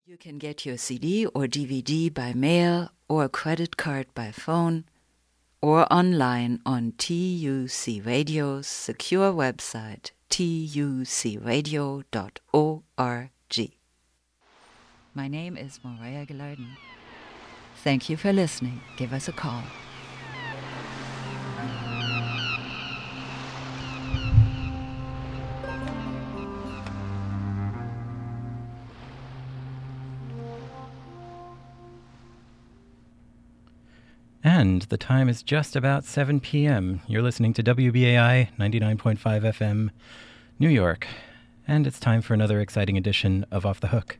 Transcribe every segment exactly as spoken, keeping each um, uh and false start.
You can get your C D or D V D by mail or a credit card by phone or online on T U C Radio's secure website, T U C radio dot org. My name is Maria Gilardin. Thank you for listening. Give us a call. And the time is just about seven p.m. You're listening to W B A I ninety-nine point five F M, New York. And it's time for another exciting edition of Off the Hook.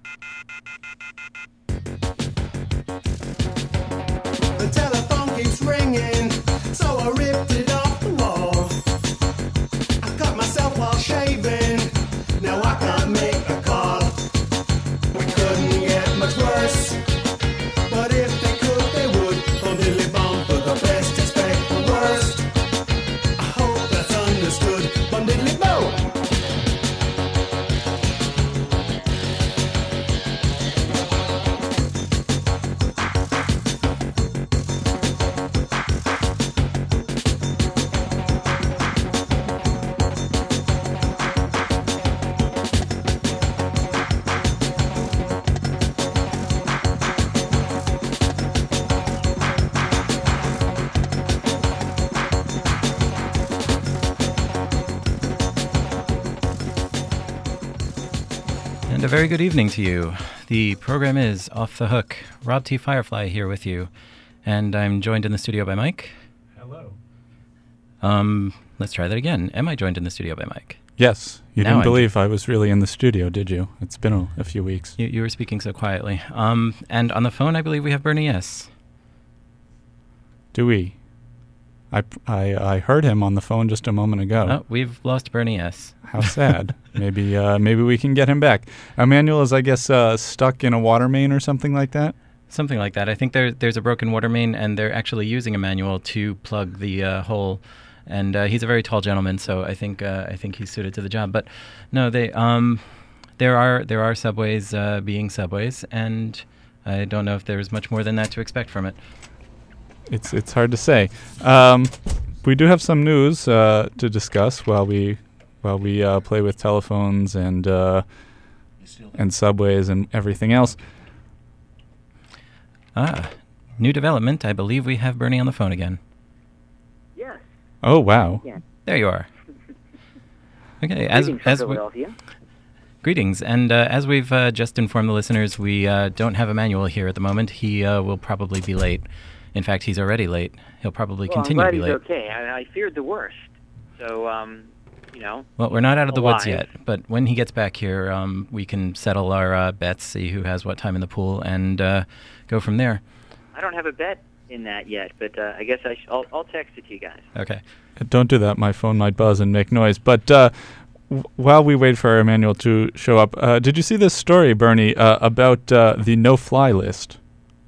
The telephone keeps ringing, so I ripped it off the wall. I cut myself while shaving, now I can't make a call. We couldn't get much worse, but if they could, they would. Bum diddly bum, for the best expect the worst. I hope that's understood. Bum diddly bum. And a very good evening to you. The program is Off the Hook. Rob T. Firefly here with you. And I'm joined in the studio by Mike. Hello. Um, let's try that again. Am I joined in the studio by Mike? Yes. You Now didn't I'm believe I was really in the studio, did you? It's been a, a few weeks. You, you were speaking so quietly. Um, and on the phone, I believe we have Bernie S. Do we? I, I, I heard him on the phone just a moment ago. Oh, we've lost Bernie S. How sad. maybe uh, maybe we can get him back. Emmanuel is, I guess, uh, stuck in a water main or something like that? Something like that. I think there, there's a broken water main, and they're actually using a manual to plug the uh, hole. And uh, he's a very tall gentleman, so I think uh, I think he's suited to the job. But no, they um, there are there are subways uh, being subways, and I don't know if there's much more than that to expect from it. It's it's hard to say. Um, we do have some news uh, to discuss while we while we uh, play with telephones and uh, and subways and everything else. Ah, new development. I believe we have Bernie on the phone again. Yes. Oh wow! Yeah. There you are. Okay, as Greetings from as we, Philadelphia. greetings, and uh, as we've uh, just informed the listeners, we uh, don't have Emmanuel here at the moment. He uh, will probably be late. In fact, he's already late. He'll probably Well, continue I'm to glad be late. he's okay. I, I feared the worst. So, um, you know. Well, we're not out of the woods alive. yet, but when he gets back here, um, we can settle our uh, bets, see who has what time in the pool, and uh, go from there. I don't have a bet in that yet, but uh, I guess I sh- I'll, I'll text it to you guys. Okay. Don't do that. My phone might buzz and make noise. But uh, w- while we wait for Emmanuel to show up, uh, did you see this story, Bernie, uh, about uh, the no-fly list?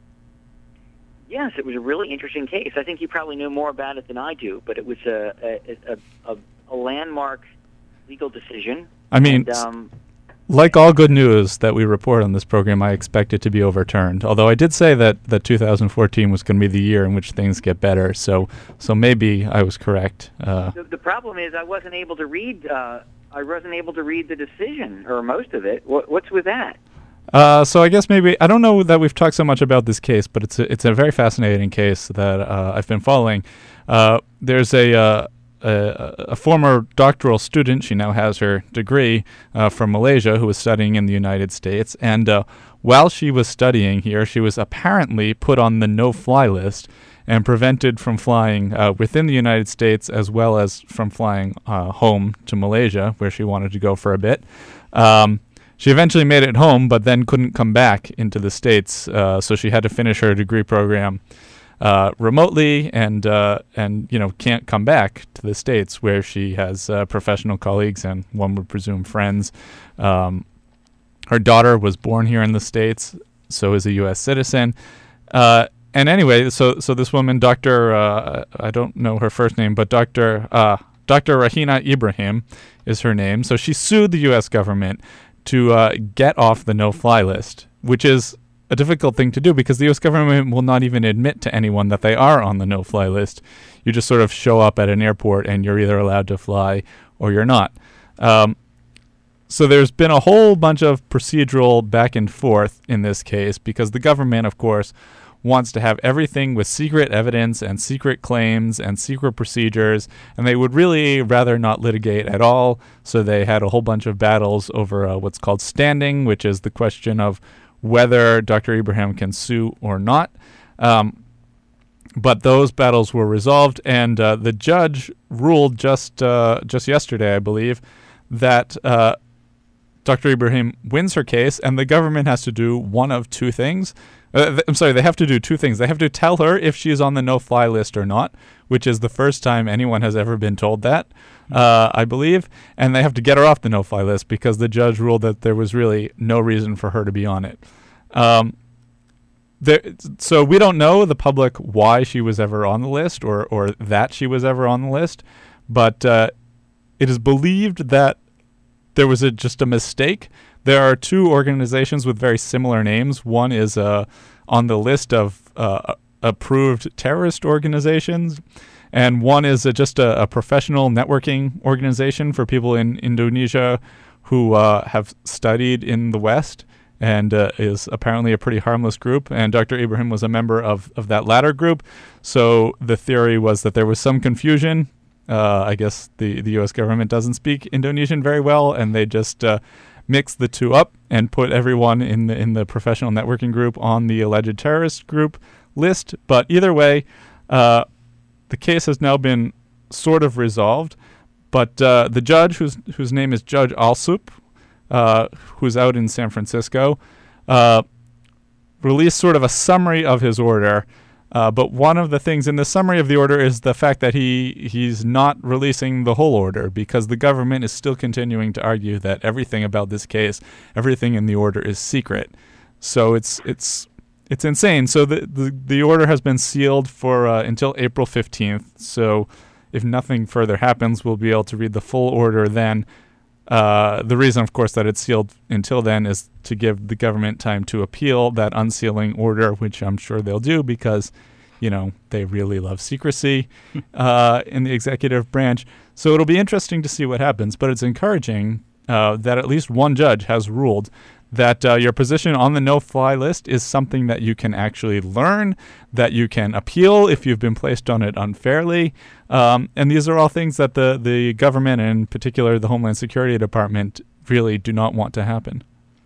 Yes, it was a really interesting case. I think you probably know more about it than I do, but it was a a, a, a, a landmark legal decision. I mean, and, um, like all good news that we report on this program, I expect it to be overturned. Although I did say that, that two thousand fourteen was going to be the year in which things get better, so so maybe I was correct. Uh, the, the problem is I wasn't able to read. Uh, I wasn't able to read the decision or most of it. What, what's with that? Uh, so I guess maybe I don't know that we've talked so much about this case, but it's a, it's a very fascinating case that uh, I've been following. Uh, there's a, uh, a a former doctoral student. She now has her degree uh, from Malaysia, who was studying in the United States, and uh, while she was studying here, she was apparently put on the no-fly list and prevented from flying uh, within the United States as well as from flying uh, home to Malaysia, where she wanted to go for a bit. Um, She eventually made it home, but then couldn't come back into the States, uh, so she had to finish her degree program uh, remotely, and uh, and you know can't come back to the States where she has uh, professional colleagues and one would presume friends. Um, her daughter was born here in the States, so is a U S citizen. Uh, and anyway, so so this woman, Doctor Uh, I don't know her first name, but Doctor Uh, Doctor Rahina Ibrahim is her name. So she sued the U S government to uh, get off the no-fly list, which is a difficult thing to do because the U S government will not even admit to anyone that they are on the no-fly list. You just sort of show up at an airport and you're either allowed to fly or you're not. Um, so there's been a whole bunch of procedural back and forth in this case because the government, of course, wants to have everything with secret evidence and secret claims and secret procedures, and they would really rather not litigate at all. So they had a whole bunch of battles over uh, what's called standing, which is the question of whether Doctor Ibrahim can sue or not. Um, but those battles were resolved, and uh, the judge ruled just uh, just yesterday, I believe, that uh, Doctor Ibrahim wins her case, and the government has to do one of two things. Uh, th- I'm sorry, they have to do two things. They have to tell her if she's on the no-fly list or not, which is the first time anyone has ever been told that, uh, I believe. And they have to get her off the no-fly list because the judge ruled that there was really no reason for her to be on it. Um, there, so we don't know, the public, why she was ever on the list or, or that she was ever on the list, but uh, it is believed that there was a, just a mistake. There are two organizations with very similar names. One is uh, on the list of uh, approved terrorist organizations, and one is uh, just a, a professional networking organization for people in Indonesia who uh, have studied in the West and uh, is apparently a pretty harmless group. And Doctor Ibrahim was a member of, of that latter group. So the theory was that there was some confusion. Uh, I guess the, the U S government doesn't speak Indonesian very well, and they just uh, mix the two up and put everyone in the in the professional networking group on the alleged terrorist group list. But either way, uh, the case has now been sort of resolved. But uh, the judge, whose whose name is Judge Alsup, uh, who's out in San Francisco, uh, released sort of a summary of his order. Uh, but one of the things in the summary of the order is the fact that he he's not releasing the whole order because the government is still continuing to argue that everything about this case, everything in the order is secret. So it's it's it's insane. So the the, the order has been sealed for uh, until April fifteenth. So if nothing further happens, we'll be able to read the full order then. Uh, the reason, of course, that it's sealed until then is to give the government time to appeal that unsealing order, which I'm sure they'll do because, you know, they really love secrecy uh, in the executive branch. So it'll be interesting to see what happens, but it's encouraging uh, that at least one judge has ruled that uh, your position on the no-fly list is something that you can actually learn, that you can appeal if you've been placed on it unfairly. Um, and these are all things that the, the government, and in particular the Homeland Security Department, really do not want to happen.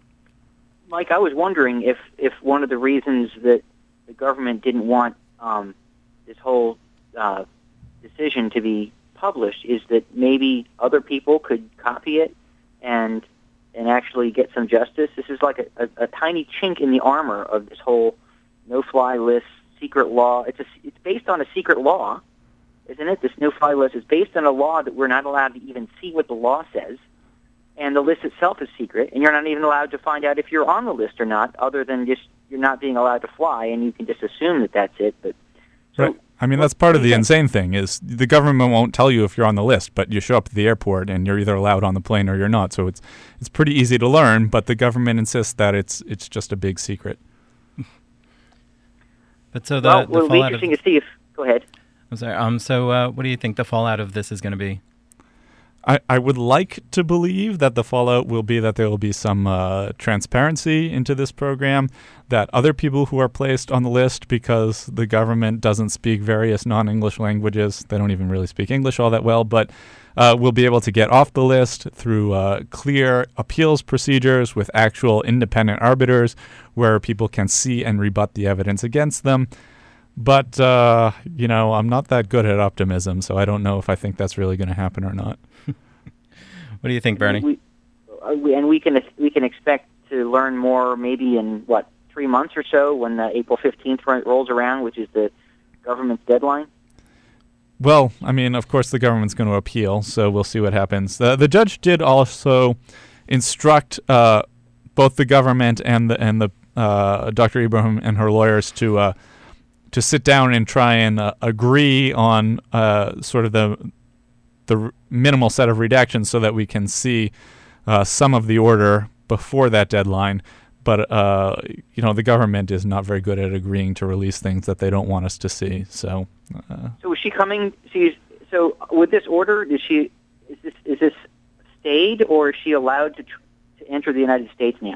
Mike, I was wondering if, if one of the reasons that the government didn't want um, this whole uh, decision to be published is that maybe other people could copy it and and actually get some justice. This is like a, a, a tiny chink in the armor of this whole no-fly list secret law. It's a, it's based on a secret law, isn't it? This no-fly list is based on a law that we're not allowed to even see what the law says, and the list itself is secret, and you're not even allowed to find out if you're on the list or not, other than just you're not being allowed to fly, and you can just assume that that's it. But so, right. I mean, that's part of the insane thing is the government won't tell you if you're on the list, but you show up at the airport and you're either allowed on the plane or you're not. So it's it's pretty easy to learn, but the government insists that it's it's just a big secret. But so the, well, the it'll be interesting of, to see if. Go ahead. I'm sorry. Um. So, uh, what do you think the fallout of this is going to be? I, I would like to believe that the fallout will be that there will be some uh, transparency into this program, that other people who are placed on the list because the government doesn't speak various non-English languages, they don't even really speak English all that well, but uh, will be able to get off the list through uh, clear appeals procedures with actual independent arbiters where people can see and rebut the evidence against them. But, uh, you know, I'm not that good at optimism, so I don't know if I think that's really going to happen or not. What do you think, Bernie? We, we, and we can we can expect to learn more maybe in, what, three months or so when the April fifteenth rolls around, which is the government's deadline? Well, I mean, of course the government's going to appeal, so we'll see what happens. The, the judge did also instruct uh, both the government and the and the uh, Doctor Ibrahim and her lawyers to uh, to sit down and try and uh, agree on uh, sort of the the minimal set of redactions so that we can see uh, some of the order before that deadline. But, uh, you know, the government is not very good at agreeing to release things that they don't want us to see. So, uh, so is she coming? She's so with this order. Is she? Is this is this stayed, or is she allowed to tr- to enter the United States now?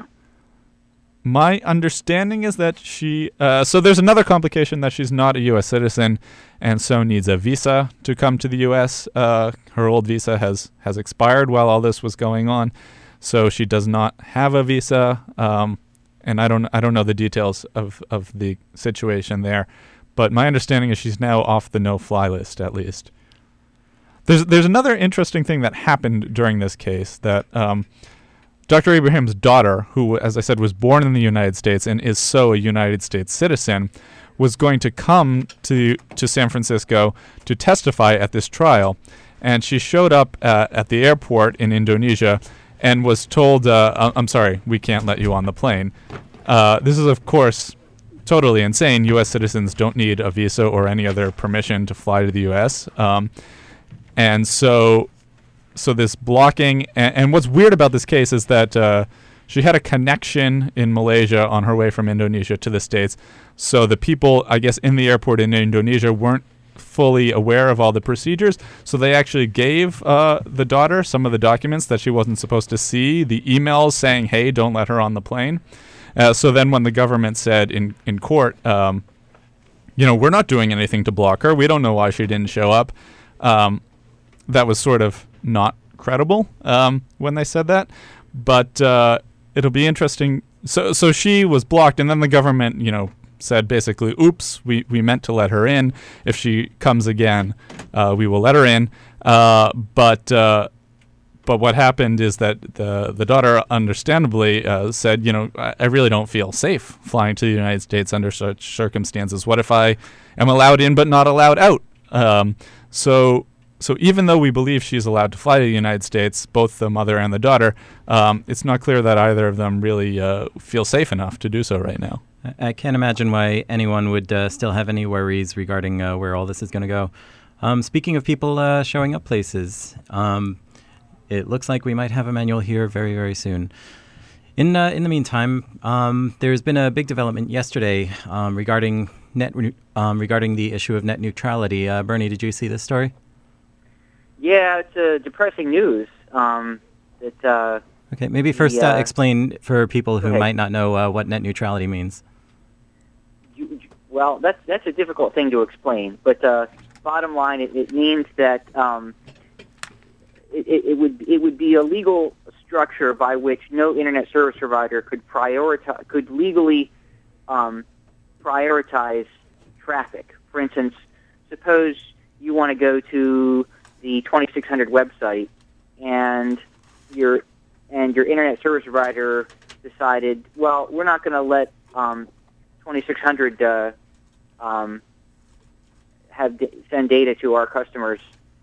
my understanding is that she. Uh, so there's another complication that she's not a U S citizen, and so needs a visa to come to the U S. Uh, her old visa has has expired while all this was going on. So she does not have a visa, um, and I don't I don't know the details of, of the situation there, but my understanding is she's now off the no-fly list at least. There's there's another interesting thing that happened during this case that um, Doctor Abraham's daughter, who, as I said, was born in the United States and is so a United States citizen, was going to come to to San Francisco to testify at this trial, and she showed up uh, at the airport in Indonesia and was told, uh, I'm sorry, we can't let you on the plane. Uh, this is, of course, totally insane. U S citizens don't need a visa or any other permission to fly to the U S. Um, and so so this blocking, and, and what's weird about this case is that uh, she had a connection in Malaysia on her way from Indonesia to the States. So the people, I guess, in the airport in Indonesia weren't fully aware of all the procedures, so they actually gave uh, the daughter some of the documents that she wasn't supposed to see, the emails saying, hey, don't let her on the plane. Uh, so then when the government said in, in court, um, you know, we're not doing anything to block her, we don't know why she didn't show up, um, that was sort of not credible um, when they said that. But uh, it'll be interesting. So, so she was blocked, and then the government, you know, said basically, oops, we, we meant to let her in. If she comes again, uh, we will let her in. Uh, but uh, but what happened is that the the daughter understandably uh, said, you know, I, I really don't feel safe flying to the United States under such circumstances. What if I am allowed in but not allowed out? Um, so so even though we believe she's allowed to fly to the United States, both the mother and the daughter, um, it's not clear that either of them really uh, feel safe enough to do so right now. I can't imagine why anyone would uh, still have any worries regarding uh, where all this is going to go. Um, speaking of people uh, showing up places, um, it looks like we might have Emmanuel here very, very soon. In uh, in the meantime, um, there's been a big development yesterday um, regarding net um, regarding the issue of net neutrality. Uh, Bernie, did you see this story? Yeah, it's uh, depressing news. Um, that uh, okay, maybe first the, uh, uh, explain for people who okay. might not know uh, what net neutrality means. You, well, that's that's a difficult thing to explain, but uh, bottom line, it, it means that um, it, it, it would it would be a legal structure by which no internet service provider could prioritize could legally um, prioritize traffic. For instance, suppose you want to go to the twenty-six hundred website, and your and your internet service provider decided, well, we're not going to let um, twenty-six hundred uh, um, have d- send data to our customers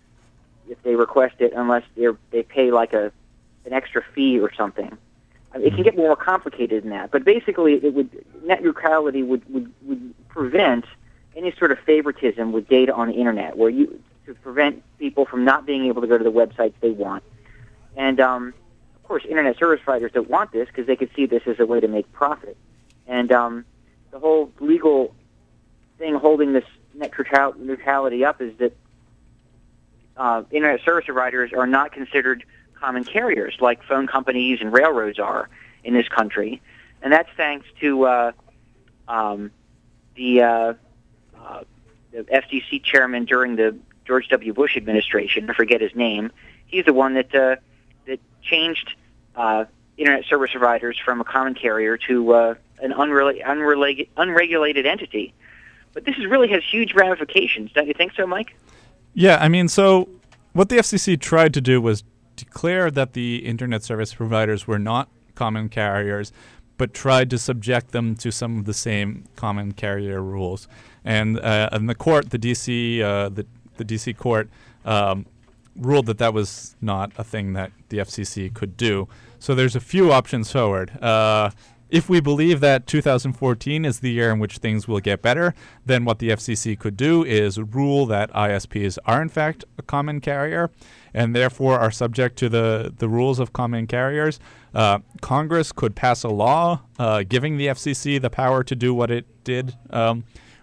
if they request it, unless they they pay like a an extra fee or something. I mean, it can get more complicated than that, but basically, it would net neutrality would, would, would prevent any sort of favoritism with data on the internet, where you to prevent people from not being able to go to the websites they want. And um, of course, internet service providers don't want this because they could see this as a way to make profit. And um, the whole legal thing holding this net neutrality up is that uh, internet service providers are not considered common carriers like phone companies and railroads are in this country. And that's thanks to uh, um, the, uh, uh, the F C C chairman during the George W. Bush administration. I forget his name. He's the one that uh, that changed uh, internet service providers from a common carrier to uh, an unrela- unrela- unregulated entity. But this is really has huge ramifications. Don't you think so, Mike? Yeah, I mean, so what the F C C tried to do was declare that the internet service providers were not common carriers, but tried to subject them to some of the same common carrier rules. And uh, in the court, the D C, uh, the the D C court um, ruled that that was not a thing that the F C C could do. So there's a few options forward. Uh, if we believe that two thousand fourteen is the year in which things will get better, then what the F C C could do is rule that I S Ps are in fact a common carrier and therefore are subject to the, the rules of common carriers. Uh, Congress could pass a law uh, giving the F C C the power to do what it did um,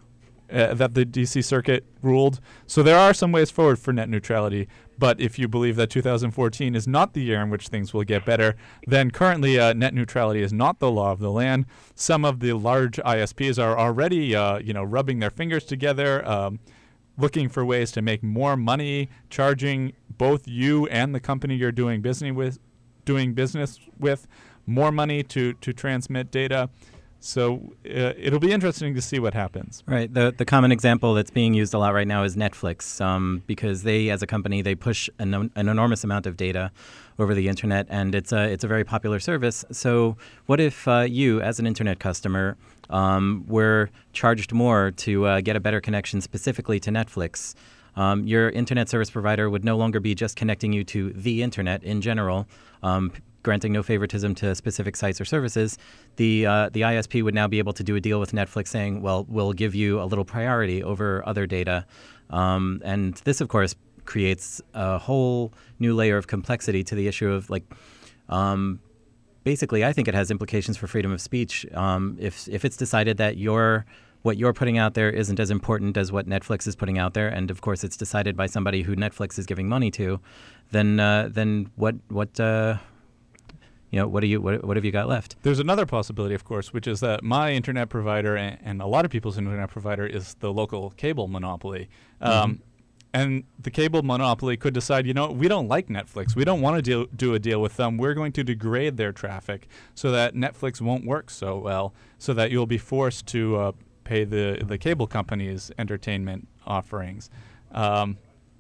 uh, that the D C Circuit ruled. So there are some ways forward for net neutrality. But if you believe that two thousand fourteen is not the year in which things will get better, then currently uh, net neutrality is not the law of the land. Some of the large I S Ps are already, uh, you know, rubbing their fingers together, um, looking for ways to make more money, charging both you and the company you're doing business with, doing business with, more money to to transmit data. So uh, it'll be interesting to see what happens. Right. The the common example that's being used a lot right now is Netflix, um, because they, as a company, they push an, an enormous amount of data over the internet, and it's a it's a very popular service. So what if uh, you, as an internet customer, um, were charged more to uh, get a better connection specifically to Netflix? Um, your internet service provider would no longer be just connecting you to the internet in general, um, granting no favoritism to specific sites or services. The uh, the I S P would now be able to do a deal with Netflix saying, well, we'll give you a little priority over other data. Um, and this, of course, creates a whole new layer of complexity to the issue of, like, um, basically, I think it has implications for freedom of speech. Um, if if it's decided that your what you're putting out there isn't as important as what Netflix is putting out there, and of course it's decided by somebody who Netflix is giving money to, then uh, then what what uh, you know what do you what what have you got left? There's another possibility, of course, which is that my internet provider and, and a lot of people's internet provider is the local cable monopoly. Um, Mm-hmm. And the cable monopoly could decide, you know, we don't like Netflix. We don't want to deal, do a deal with them. We're going to degrade their traffic so that Netflix won't work so well, so that you'll be forced to uh, pay the, the cable companies entertainment offerings. Um,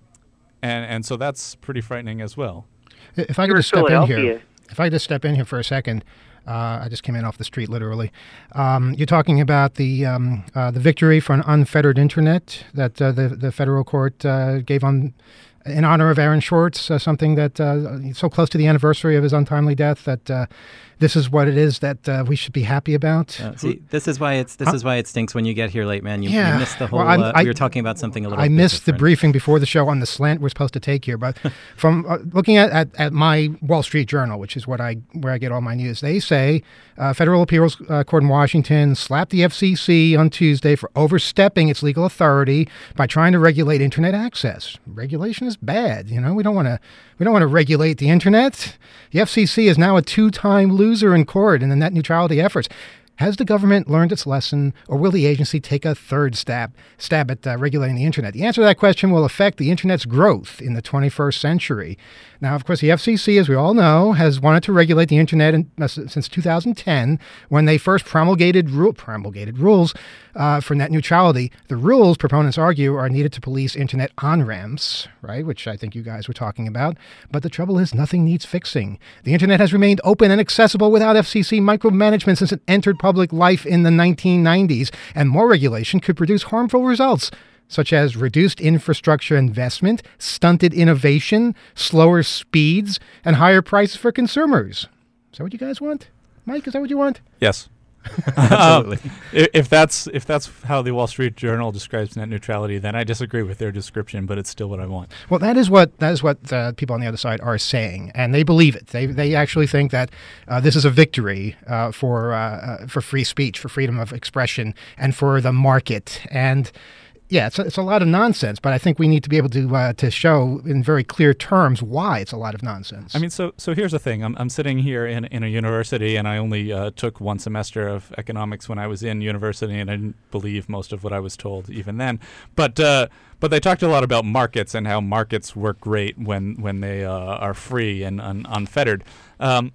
and, and so that's pretty frightening as well. If I could Here just in step in here, Philadelphia. if I could just step in here for a second, uh, I just came in off the street, literally. Um, you're talking about the um, uh, the victory for an unfettered internet that uh, the the federal court uh, gave on in honor of Aaron Schwartz, uh, something that uh, so close to the anniversary of his untimely death that uh, this is what it is that uh, we should be happy about. Uh, see, this is why it's this Huh? is why it stinks when you get here late, man. You, Yeah. you missed the whole. Well, I'm- uh, I- we were talking about something a little. I bit missed the different. briefing before the show on the slant we're supposed to take here, but from uh, looking at, at, at my Wall Street Journal, which is what I where I get all my news, they say uh, federal appeals uh, court in Washington slapped the F C C on Tuesday for overstepping its legal authority by trying to regulate internet access. Regulation is bad, you know. We don't want to we don't want to regulate the internet. The F C C is now a two-time loser in court in the net neutrality efforts. Has the government learned its lesson, or will the agency take a third stab stab at uh, regulating the internet? The answer to that question will affect the internet's growth in the twenty-first century. Now, of course, the F C C, as we all know, has wanted to regulate the internet in, uh, since two thousand ten, when they first promulgated, ru- promulgated rules uh, for net neutrality. The rules, proponents argue, are needed to police internet on-ramps, right, which I think you guys were talking about. But the trouble is, nothing needs fixing. The internet has remained open and accessible without F C C micromanagement since it entered public life in the nineteen nineties, and more regulation could produce harmful results, such as reduced infrastructure investment, stunted innovation, slower speeds, and higher prices for consumers. Is that what you guys want? Mike, is that what you want? Yes. Absolutely. Um, i- if that's if that's how the Wall Street Journal describes net neutrality, then I disagree with their description, but it's still what I want. Well, that is what that is what uh, people on the other side are saying, and they believe it. They they actually think that uh, this is a victory uh, for uh, uh, for free speech, for freedom of expression, and for the market. And yeah, it's a, it's a lot of nonsense, but I think we need to be able to uh, to show in very clear terms why it's a lot of nonsense. I mean, so so here's the thing. I'm I'm sitting here in in a university, and I only uh, took one semester of economics when I was in university, and I didn't believe most of what I was told even then. But uh, but they talked a lot about markets and how markets work great when when they uh, are free and un- unfettered. Um,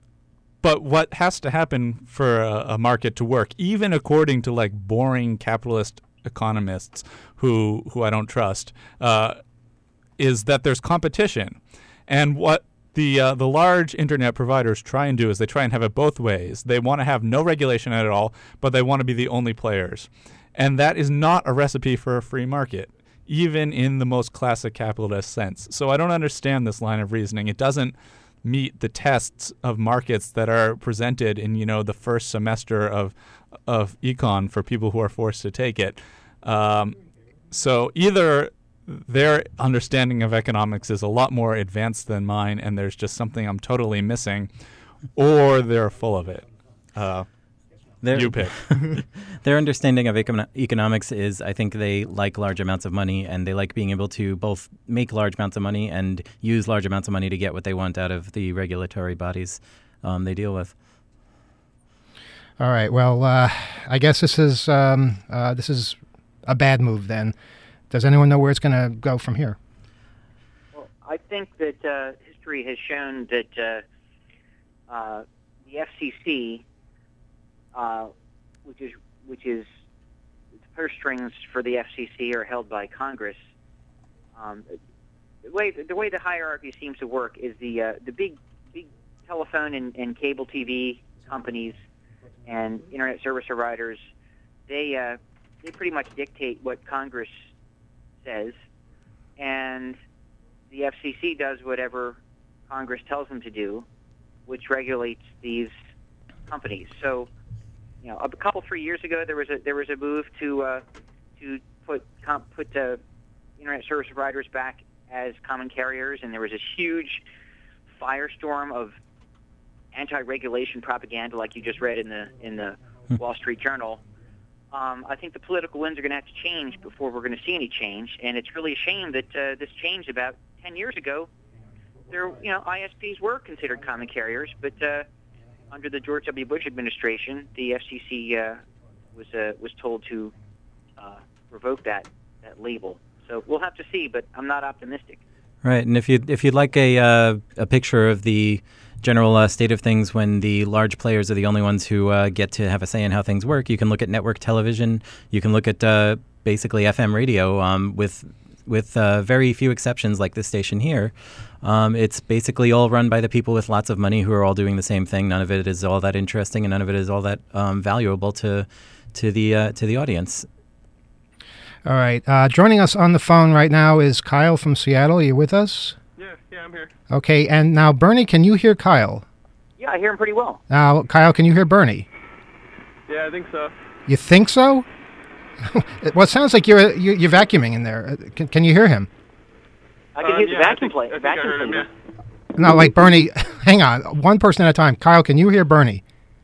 But what has to happen for a, a market to work, even according to like boring capitalist economists who who I don't trust, uh, is that there's competition. And what the uh, the large internet providers try and do is they try and have it both ways. They want to have no regulation at all, but they want to be the only players. And that is not a recipe for a free market, even in the most classic capitalist sense. So I don't understand this line of reasoning. It doesn't meet the tests of markets that are presented in, you know, the first semester of of econ for people who are forced to take it. Um, so either their understanding of economics is a lot more advanced than mine, and there's just something I'm totally missing, or they're full of it. Uh, Their, you pick. Their understanding of econ- economics is, I think they like large amounts of money, and they like being able to both make large amounts of money and use large amounts of money to get what they want out of the regulatory bodies um, they deal with. All right. Well, uh, I guess this is um, uh, this is a bad move then. Does anyone know where it's going to go from here? Well, I think that uh, history has shown that uh, uh, the F C C, uh, which is which is the purse strings for the F C C are held by Congress. Um, the way the way the hierarchy seems to work is the uh, the big big telephone and, and cable T V companies and internet service providers, they uh, they pretty much dictate what Congress says, and the F C C does whatever Congress tells them to do, which regulates these companies. So, you know, a couple three years ago, there was a there was a move to uh, to put comp, put uh, internet service providers back as common carriers, and there was a huge firestorm of anti-regulation propaganda, like you just read in the in the Wall Street Journal. Um, I think the political winds are going to have to change before we're going to see any change, and it's really a shame that uh, this changed about ten years ago. There, you know, I S Ps were considered common carriers, but uh, under the George W. Bush administration, the F C C uh, was uh, was told to uh, revoke that that label. So we'll have to see, but I'm not optimistic. Right, and if you if you'd like a uh, a picture of the general uh, state of things when the large players are the only ones who uh, get to have a say in how things work, you can look at network television. You can look at uh, basically F M radio um, with with uh, very few exceptions, like this station here. Um, it's basically all run by the people with lots of money who are all doing the same thing. None of it is all that interesting, and none of it is all that um, valuable to to the uh, to the audience. All right. Uh, joining us on the phone right now is Kyle from Seattle. Are you with us? Yeah, yeah, I'm here. Okay. And now, Bernie, can you hear Kyle? Yeah, I hear him pretty well. Now, Kyle, can you hear Bernie? Yeah, I think so. You think so? Well, it sounds like you're you're, you're vacuuming in there. Can, can you hear him? I can Um, hear yeah, the I vacuum think- play. I think vacuum I heard him, cleaner. yeah. No, like Bernie. Hang on, one person at a time. Kyle, can you hear Bernie?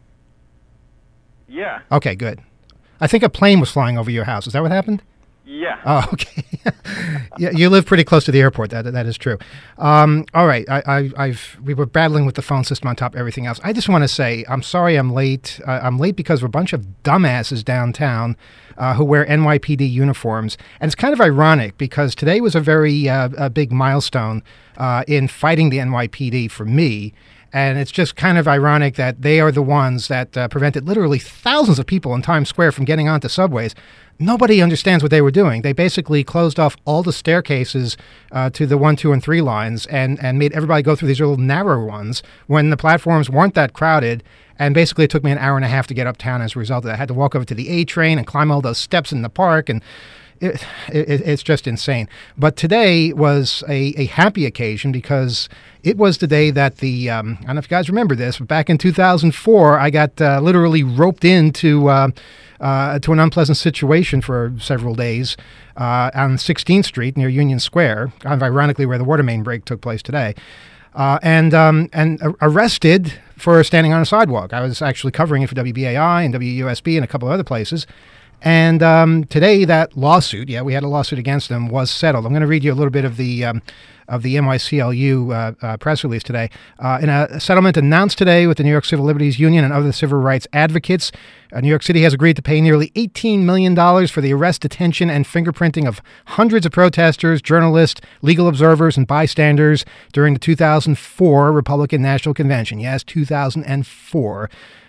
Yeah, Okay, good. I think a plane was flying over your house. Is that what happened? yeah. Oh, okay. Yeah, you live pretty close to the airport. That that is true. Um, all right, I, I, I've we were battling with the phone system on top of everything else. I just want to say I'm sorry I'm late. Uh, I'm late because we're a bunch of dumbasses downtown uh, who wear N Y P D uniforms, and it's kind of ironic because today was a very uh, a big milestone uh, in fighting the N Y P D for me. And it's just kind of ironic that they are the ones that uh, prevented literally thousands of people in Times Square from getting onto subways. Nobody understands what they were doing. They basically closed off all the staircases uh, to the one, two, and three lines and, and made everybody go through these little narrow ones when the platforms weren't that crowded. And basically it took me an hour and a half to get uptown as a result of that. I had to walk over to the A train and climb all those steps in the park, and It, it, it's just insane. But today was a, a happy occasion because it was the day that the, um, I don't know if you guys remember this, but back in two thousand four, I got uh, literally roped into uh, uh, to an unpleasant situation for several days uh, on sixteenth Street near Union Square, kind of ironically where the water main break took place today. Uh, and um, and uh, arrested for standing on a sidewalk. I was actually covering it for W B A I and W U S B and a couple of other places. And um, today, that lawsuit, yeah, we had a lawsuit against them, was settled. I'm going to read you a little bit of the um, of the N Y C L U uh, uh, press release today. Uh, in a settlement announced today with the New York Civil Liberties Union and other civil rights advocates, uh, New York City has agreed to pay nearly eighteen million dollars for the arrest, detention, and fingerprinting of hundreds of protesters, journalists, legal observers, and bystanders during the two thousand four Republican National Convention. Yes, two thousand four.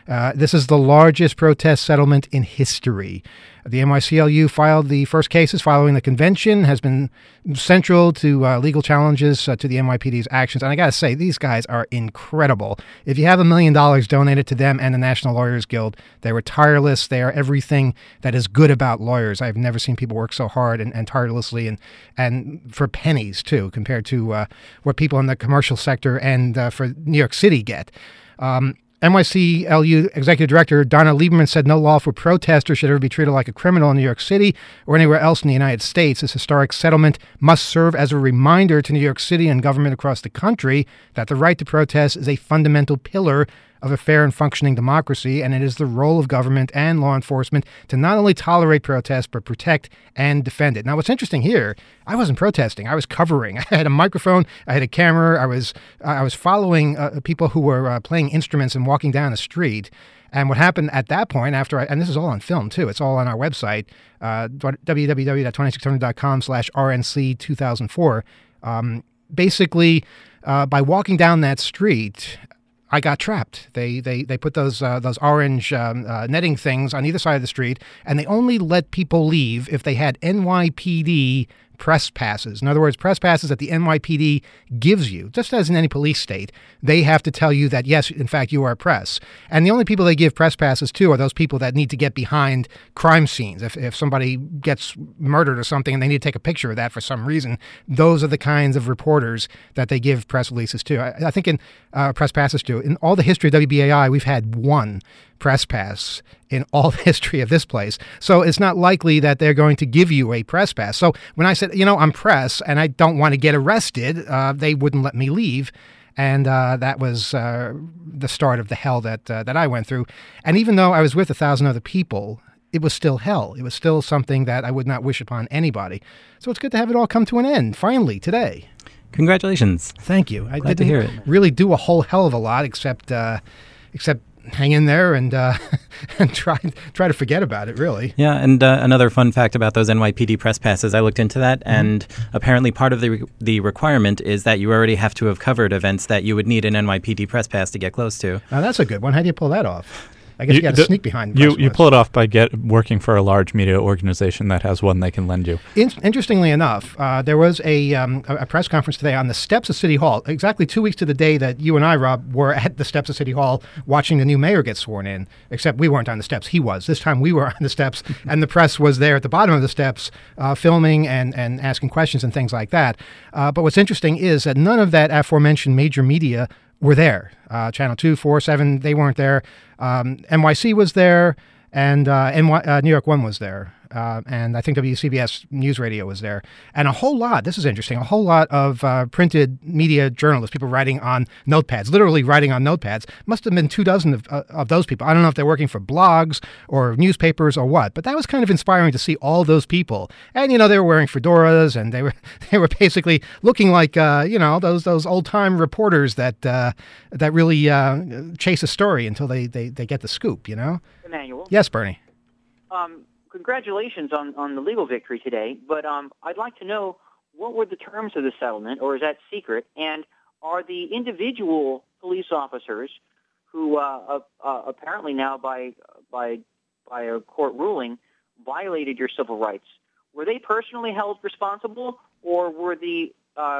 Uh, this is the largest protest settlement in history. The N Y C L U filed the first cases following the convention, has been central to uh, legal challenges uh, to the N Y P D's actions. And I got to say, these guys are incredible. If you have a million dollars, donate it to them and the National Lawyers Guild. They were tireless. They are everything that is good about lawyers. I've never seen people work so hard and, and tirelessly and, and for pennies, too, compared to uh, what people in the commercial sector and uh, for New York City get. Um, N Y C L U Executive Director Donna Lieberman said no lawful protester should ever be treated like a criminal in New York City or anywhere else in the United States. This historic settlement must serve as a reminder to New York City and government across the country that the right to protest is a fundamental pillar of a fair and functioning democracy, and it is the role of government and law enforcement to not only tolerate protest, but protect and defend it. Now, what's interesting here, I wasn't protesting. I was covering. I had a microphone. I had a camera. I was I was following uh, people who were uh, playing instruments and walking down the street. And what happened at that point after I, and this is all on film too, it's all on our website, uh, w w w dot twenty six hundred dot com slash R N C two thousand four. Um, basically, uh, by walking down that street, I got trapped. They they they put those uh, those orange um, uh, netting things on either side of the street, and they only let people leave if they had N Y P D press passes. In other words, press passes that the N Y P D gives you, just as in any police state. They have to tell you that, yes, in fact, you are press. And the only people they give press passes to are those people that need to get behind crime scenes. If, if somebody gets murdered or something and they need to take a picture of that for some reason, those are the kinds of reporters that they give press releases to. I, I think in uh, press passes to. In all the history of W B A I, we've had one press pass in all the history of this place. So it's not likely that they're going to give you a press pass. So when I said, you know, I'm press and I don't want to get arrested, uh, they wouldn't let me leave. And uh, that was uh, the start of the hell that uh, that I went through. And even though I was with a thousand other people, it was still hell. It was still something that I would not wish upon anybody. So it's good to have it all come to an end, finally, today. Congratulations. Thank you. I Glad didn't to hear it. really do a whole hell of a lot except uh, except hang in there and uh, and try try to forget about it, really. Yeah, and uh, another fun fact about those N Y P D press passes, I looked into that, mm-hmm. and apparently part of the re- the requirement is that you already have to have covered events that you would need an N Y P D press pass to get close to. Now, that's a good one. How do you pull that off? I guess you, you got to sneak behind. You you pull it off by get working for a large media organization that has one they can lend you. In, interestingly enough, uh, there was a, um, a a press conference today on the steps of City Hall, exactly two weeks to the day that you and I, Rob, were at the steps of City Hall watching the new mayor get sworn in, except we weren't on the steps. He was. This time we were on the steps, and the press was there at the bottom of the steps uh, filming and, and asking questions and things like that. Uh, but what's interesting is that none of that aforementioned major media were there. Uh, Channel two, four, seven, they weren't there. Um, N Y C was there, and uh, N Y, uh, New York One was there. Uh, and I think W C B S News Radio was there. And a whole lot, this is interesting, a whole lot of uh, printed media journalists, people writing on notepads, literally writing on notepads. Must have been two dozen of, uh, of those people. I don't know if they're working for blogs or newspapers or what, but that was kind of inspiring to see all those people. And, you know, they were wearing fedoras, and they were they were basically looking like, uh, you know, those those old-time reporters that uh, that really uh, chase a story until they, they, they get the scoop, you know? Emmanuel? Yes, Bernie? Um, congratulations on, on the legal victory today, but um, I'd like to know, what were the terms of the settlement, or is that secret? And are the individual police officers who uh, uh, apparently now by by by a court ruling violated your civil rights, were they personally held responsible, or were the uh,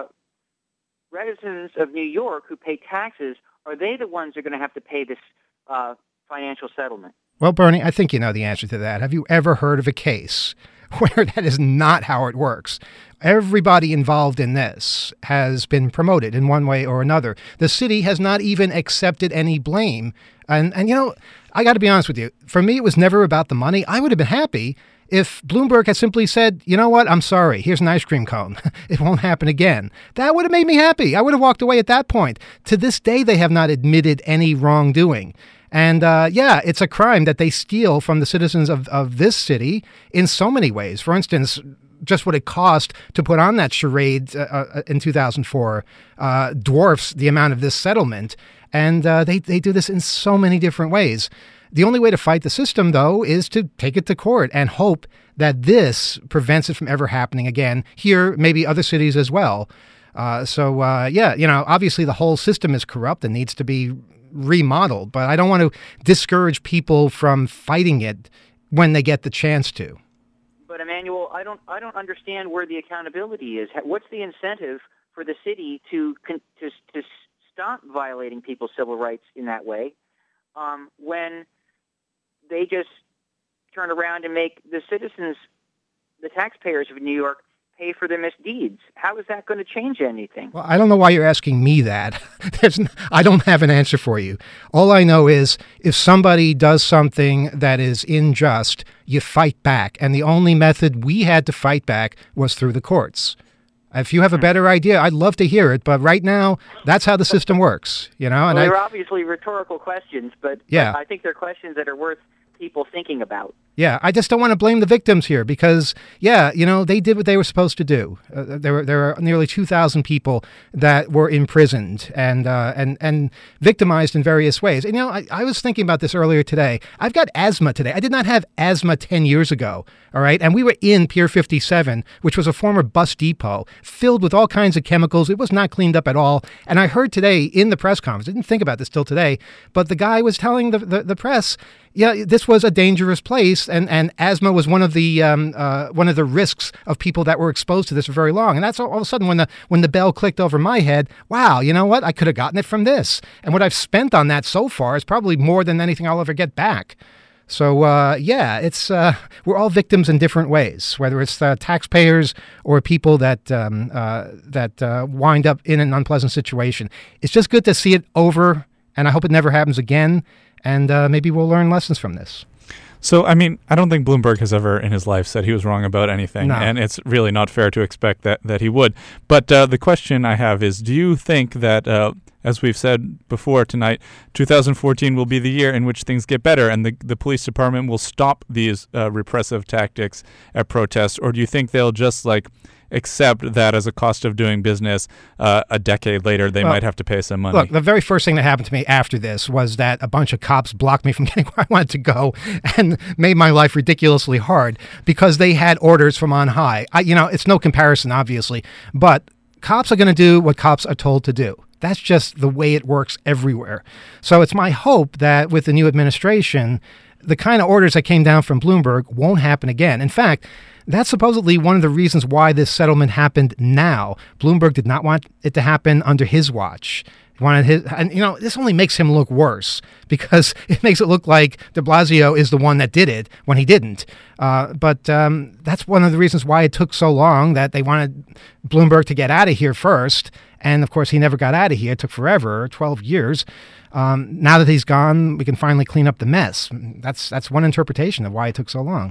residents of New York who pay taxes, are they the ones who are going to have to pay this uh, financial settlement? Well, Bernie, I think you know the answer to that. Have you ever heard of a case where that is not how it works? Everybody involved in this has been promoted in one way or another. The city has not even accepted any blame. And, and you know, I got to be honest with you. For me, it was never about the money. I would have been happy if Bloomberg had simply said, you know what, I'm sorry, here's an ice cream cone. It won't happen again. That would have made me happy. I would have walked away at that point. To this day, they have not admitted any wrongdoing. And uh, yeah, it's a crime that they steal from the citizens of, of this city in so many ways. For instance, just what it cost to put on that charade uh, uh, in two thousand four uh, dwarfs the amount of this settlement. And uh, they, they do this in so many different ways. The only way to fight the system, though, is to take it to court and hope that this prevents it from ever happening again here, maybe other cities as well. Uh, so, uh, yeah, you know, obviously the whole system is corrupt and needs to be remodeled. But I don't want to discourage people from fighting it when they get the chance to. But Emmanuel, I don't I don't understand where the accountability is. What's the incentive for the city to con- to to stop violating people's civil rights in that way um, when they just turn around and make the citizens, the taxpayers of New York, pay for their misdeeds? How is that going to change anything? Well, I don't know why you're asking me that. There's, n- I don't have an answer for you. All I know is if somebody does something that is unjust, you fight back. And the only method we had to fight back was through the courts. If you have a better idea, I'd love to hear it. But right now, that's how the system works. You know, and well, I, they're obviously rhetorical questions, but, Yeah. but I think they're questions that are worth people thinking about. Yeah, I just don't want to blame the victims here because, yeah, you know, they did what they were supposed to do. Uh, there were there were nearly two thousand people that were imprisoned and uh, and and victimized in various ways. And, you know, I, I was thinking about this earlier today. I've got asthma today. I did not have asthma ten years ago, all right? And we were in Pier fifty-seven, which was a former bus depot, filled with all kinds of chemicals. It was not cleaned up at all. And I heard today in the press conference, I didn't think about this till today, but the guy was telling the, the, the press, yeah, this was a dangerous place, and, and asthma was one of the um, uh, one of the risks of people that were exposed to this for very long. And that's all, all of a sudden when the when the bell clicked over my head. Wow, you know what? I could have gotten it from this, and what I've spent on that so far is probably more than anything I'll ever get back. So uh, yeah, it's uh, we're all victims in different ways, whether it's uh, taxpayers or people that um, uh, that uh, wind up in an unpleasant situation. It's just good to see it over, and I hope it never happens again. And uh, maybe we'll learn lessons from this. So, I mean, I don't think Bloomberg has ever in his life said he was wrong about anything, No. and it's really not fair to expect that, that he would. But uh, the question I have is, do you think that, uh, as we've said before tonight, two thousand fourteen will be the year in which things get better and the, the police department will stop these uh, repressive tactics at protests, or do you think they'll just, like, accept that as a cost of doing business uh, a decade later they Well, might have to pay some money? Look, the very first thing that happened to me after this was that a bunch of cops blocked me from getting where I wanted to go and made my life ridiculously hard because they had orders from on high. I, you know, it's no comparison, obviously, but cops are going to do what cops are told to do. That's just the way it works everywhere. So it's my hope that with the new administration, the kind of orders that came down from Bloomberg won't happen again. In fact, that's supposedly one of the reasons why this settlement happened now. Bloomberg did not want it to happen under his watch. He wanted his, and you know, this only makes him look worse because it makes it look like de Blasio is the one that did it when he didn't. Uh, but um, that's one of the reasons why it took so long, that they wanted Bloomberg to get out of here first. And of course, he never got out of here. It took forever, twelve years. Um, now that he's gone, we can finally clean up the mess. That's that's one interpretation of why it took so long.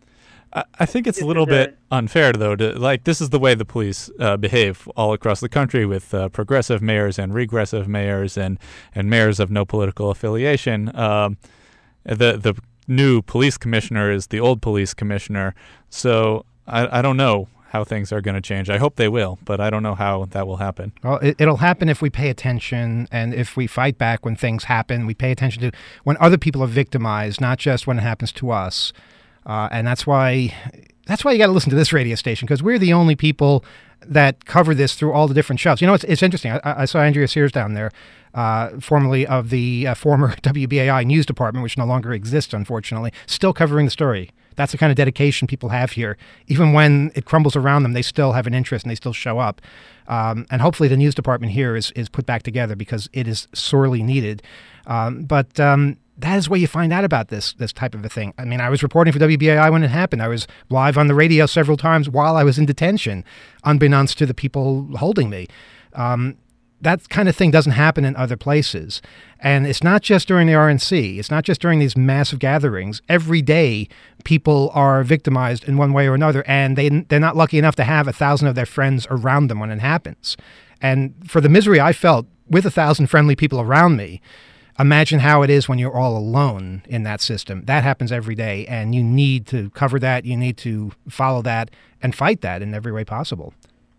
I I think it's This a little is bit unfair, though, to, like, this is the way the police uh, behave all across the country with uh, progressive mayors and regressive mayors and, and mayors of no political affiliation. Um, the the new police commissioner is the old police commissioner, so I, I don't know how things are going to change. I hope they will, but I don't know how that will happen. Well, it, it'll happen if we pay attention and if we fight back when things happen. We pay attention to when other people are victimized, not just when it happens to us. Uh, and that's why that's why you got to listen to this radio station, because we're the only people that cover this through all the different shows. You know, it's, it's interesting. I, I saw Andrea Sears down there, uh, formerly of the uh, former W B A I news department, which no longer exists, unfortunately, still covering the story. That's the kind of dedication people have here. Even when it crumbles around them, they still have an interest and they still show up. Um, and hopefully the news department here is, is put back together because it is sorely needed. Um, but um, that is where you find out about this this type of a thing. I mean, I was reporting for W B A I when it happened. I was live on the radio several times while I was in detention, unbeknownst to the people holding me. Um, that kind of thing doesn't happen in other places. And it's not just during the R N C. It's not just during these massive gatherings. Every day, people are victimized in one way or another, and they, they're not lucky enough to have a thousand of their friends around them when it happens. And for the misery I felt with a thousand friendly people around me, imagine how it is when you're all alone in that system. That happens every day, and you need to cover that. You need to follow that and fight that in every way possible.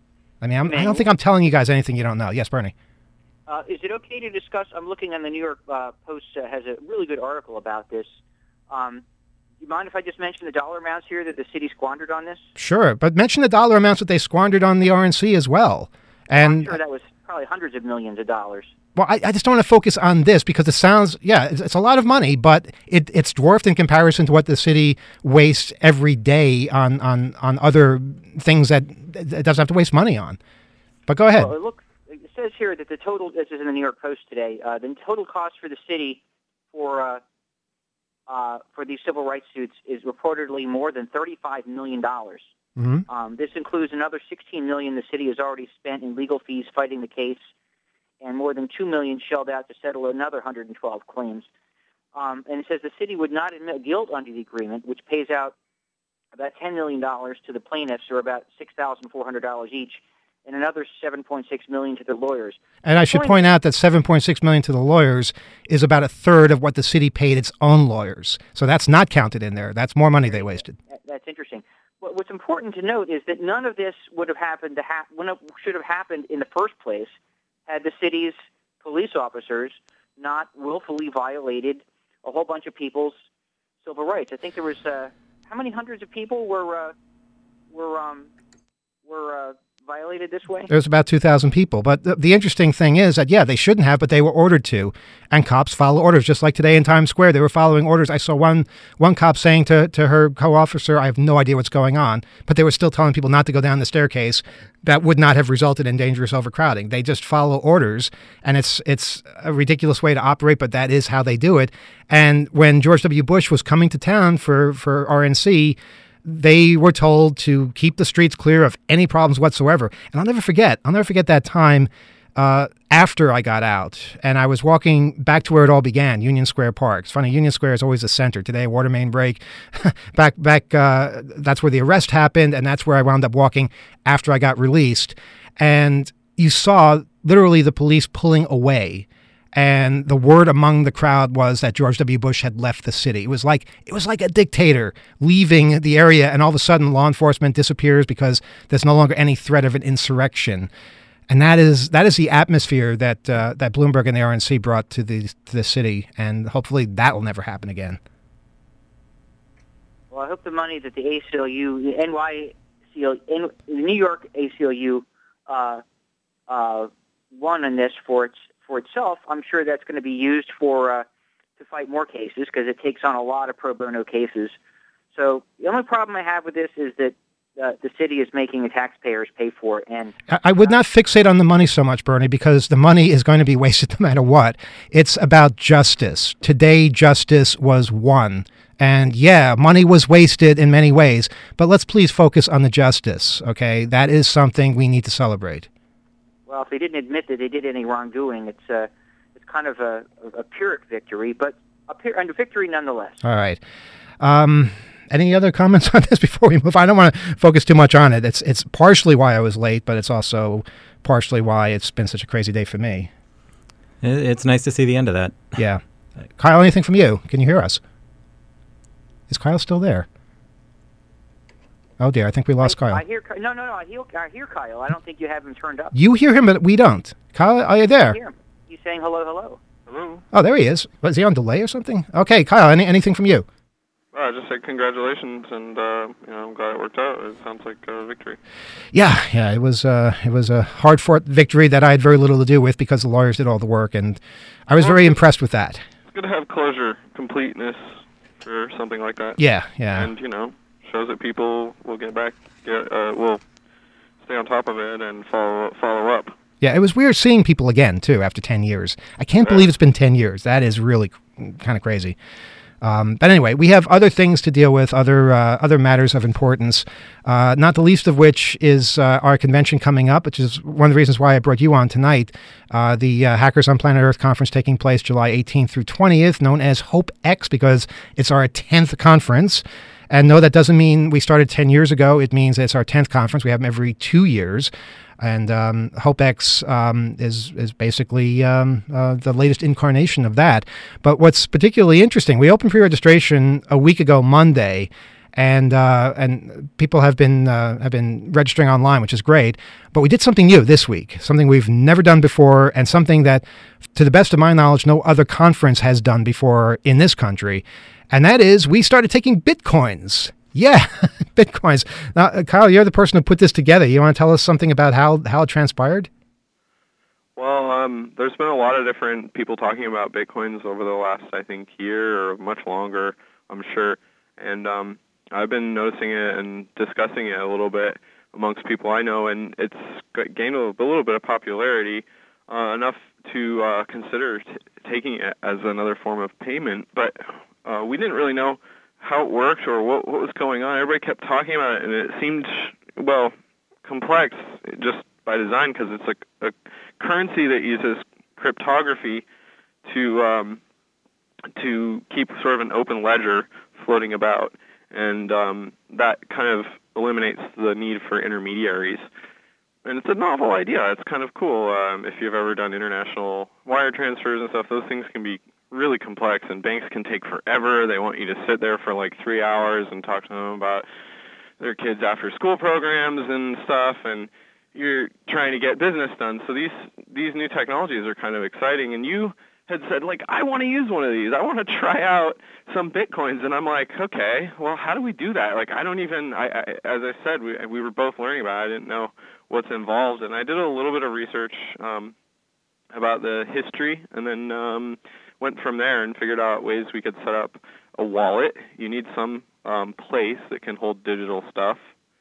I mean, I'm, I don't think I'm telling you guys anything you don't know. Yes, Bernie. Uh, is it okay to discuss? I'm looking on the New York uh, Post uh, has a really good article about this. Um, do you mind if I just mention the dollar amounts here that the city squandered on this? Sure, but mention the dollar amounts that they squandered on the R N C as well. And I'm sure that was probably hundreds of millions of dollars. Well, I, I just don't want to focus on this because it sounds, yeah, it's, it's a lot of money, but it, it's dwarfed in comparison to what the city wastes every day on on, on other things that it doesn't have to waste money on. But go ahead. Well, it looks. It says here that the total. This is in the New York Post today. Uh, the total cost for the city for uh, uh, for these civil rights suits is reportedly more than thirty-five million dollars. Mm-hmm. Um, this includes another sixteen million dollars the city has already spent in legal fees fighting the case, and more than two million dollars shelled out to settle another one hundred twelve claims. Um, and it says the city would not admit guilt under the agreement, which pays out about ten million dollars to the plaintiffs, or about six thousand four hundred dollars each, and another seven point six million dollars to their lawyers. And I should point out that seven point six million dollars to the lawyers is about a third of what the city paid its own lawyers. So that's not counted in there. That's more money they wasted. That's interesting. What's important to note is that none of this would have happened to ha- when it should have happened in the first place had the city's police officers not willfully violated a whole bunch of people's civil rights. I think there was uh, how many hundreds of people were uh, were um, were uh, violated this way? There's about two thousand people. But the, the interesting thing is that, yeah, they shouldn't have, but they were ordered to. And cops follow orders, just like today in Times Square. They were following orders. I saw one one cop saying to, to her co-officer, I have no idea what's going on. But they were still telling people not to go down the staircase. That would not have resulted in dangerous overcrowding. They just follow orders. And it's it's a ridiculous way to operate, but that is how they do it. And when George W. Bush was coming to town for, for R N C, they were told to keep the streets clear of any problems whatsoever. And I'll never forget, I'll never forget that time uh, after I got out. And I was walking back to where it all began, Union Square Park. It's funny, Union Square is always the center. Today, water main break. back, back. Uh, that's where the arrest happened, and that's where I wound up walking after I got released. And you saw literally the police pulling away. And the word among the crowd was that George W. Bush had left the city. It was like it was like a dictator leaving the area, and all of a sudden law enforcement disappears because there's no longer any threat of an insurrection. And that is that is the atmosphere that uh, that Bloomberg and the R N C brought to the to the city, and hopefully that will never happen again. Well, I hope the money that the A C L U, the N Y C L U, the New York A C L U uh, uh, won on this for its for itself, I'm sure that's going to be used for uh, to fight more cases, because it takes on a lot of pro bono cases. So the only problem I have with this is that uh, the city is making the taxpayers pay for it. And I, I would not fixate on the money so much, Bernie, because the money is going to be wasted no matter what. It's about justice. Today, justice was won. And yeah, money was wasted in many ways, but let's please focus on the justice, okay? That is something we need to celebrate. Well, if they didn't admit that they did any wrongdoing, it's uh, it's kind of a, a Pyrrhic victory, but a, Pyrrhic, a victory nonetheless. All right. Um, any other comments on this before we move? I don't want to focus too much on it. It's it's partially why I was late, but it's also partially why it's been such a crazy day for me. It's nice to see the end of that. Yeah. Kyle, anything from you? Can you hear us? Is Kyle still there? Oh dear, I think we lost I, Kyle. I hear no, no, no. I hear, I hear Kyle. I don't think you have him turned up. You hear him, but we don't. Kyle, are you I there? hear him. He's saying hello, hello. Hello. Oh, there he is. Was he on delay or something? Okay, Kyle, any, anything from you? Well, I just said congratulations, and uh, you know, I'm glad it worked out. It sounds like a victory. Yeah, yeah, it was uh, it was a hard-fought victory that I had very little to do with because the lawyers did all the work, and I was Well, very it's- impressed with that. It's good to have closure, completeness for something like that. Yeah, yeah. And you know, shows that people will get back, get, uh, will stay on top of it and follow follow up. Yeah, it was weird seeing people again, too, after ten years. I can't Yeah. believe it's been ten years. That is really kind of crazy. Um, but anyway, we have other things to deal with, other uh, other matters of importance, uh, not the least of which is uh, our convention coming up, which is one of the reasons why I brought you on tonight. Uh, the uh, Hackers on Planet Earth conference taking place July eighteenth through twentieth, known as HopeX, because it's our tenth conference. And no, that doesn't mean we started ten years ago. It means it's our tenth conference. We have them every two years. And um, HopeX um, is is basically um, uh, the latest incarnation of that. But what's particularly interesting, we opened pre-registration a week ago Monday, and uh, and people have been uh, have been registering online, which is great. But we did something new this week, something we've never done before, and something that, to the best of my knowledge, no other conference has done before in this country. And that is, we started taking Bitcoins. Yeah, Bitcoins. Now, uh, Kyle, you're the person who put this together. You want to tell us something about how, how it transpired? Well, um, there's been a lot of different people talking about Bitcoins over the last, I think, year or much longer, I'm sure. And um, I've been noticing it and discussing it a little bit amongst people I know, and it's gained a little bit of popularity, uh, enough to uh, consider t- taking it as another form of payment. But uh, we didn't really know how it worked or what, what was going on. Everybody kept talking about it, and it seemed, well, complex just by design, because it's a, a currency that uses cryptography to um, to keep sort of an open ledger floating about, and um, that kind of eliminates the need for intermediaries. And it's a novel idea. It's kind of cool. Um, if you've ever done international wire transfers and stuff, those things can be really complex, and banks can take forever. They want you to sit there for like three hours and talk to them about their kids' after-school programs and stuff, and you're trying to get business done. So these these new technologies are kind of exciting, and you had said, like, I want to use one of these. I want to try out some Bitcoins. And I'm like, okay, well, how do we do that? Like, I don't even, I, I as I said, we we were both learning about it. I didn't know what's involved. And I did a little bit of research um, about the history, and then um, went from there and figured out ways we could set up a wallet. You need some um, place that can hold digital stuff.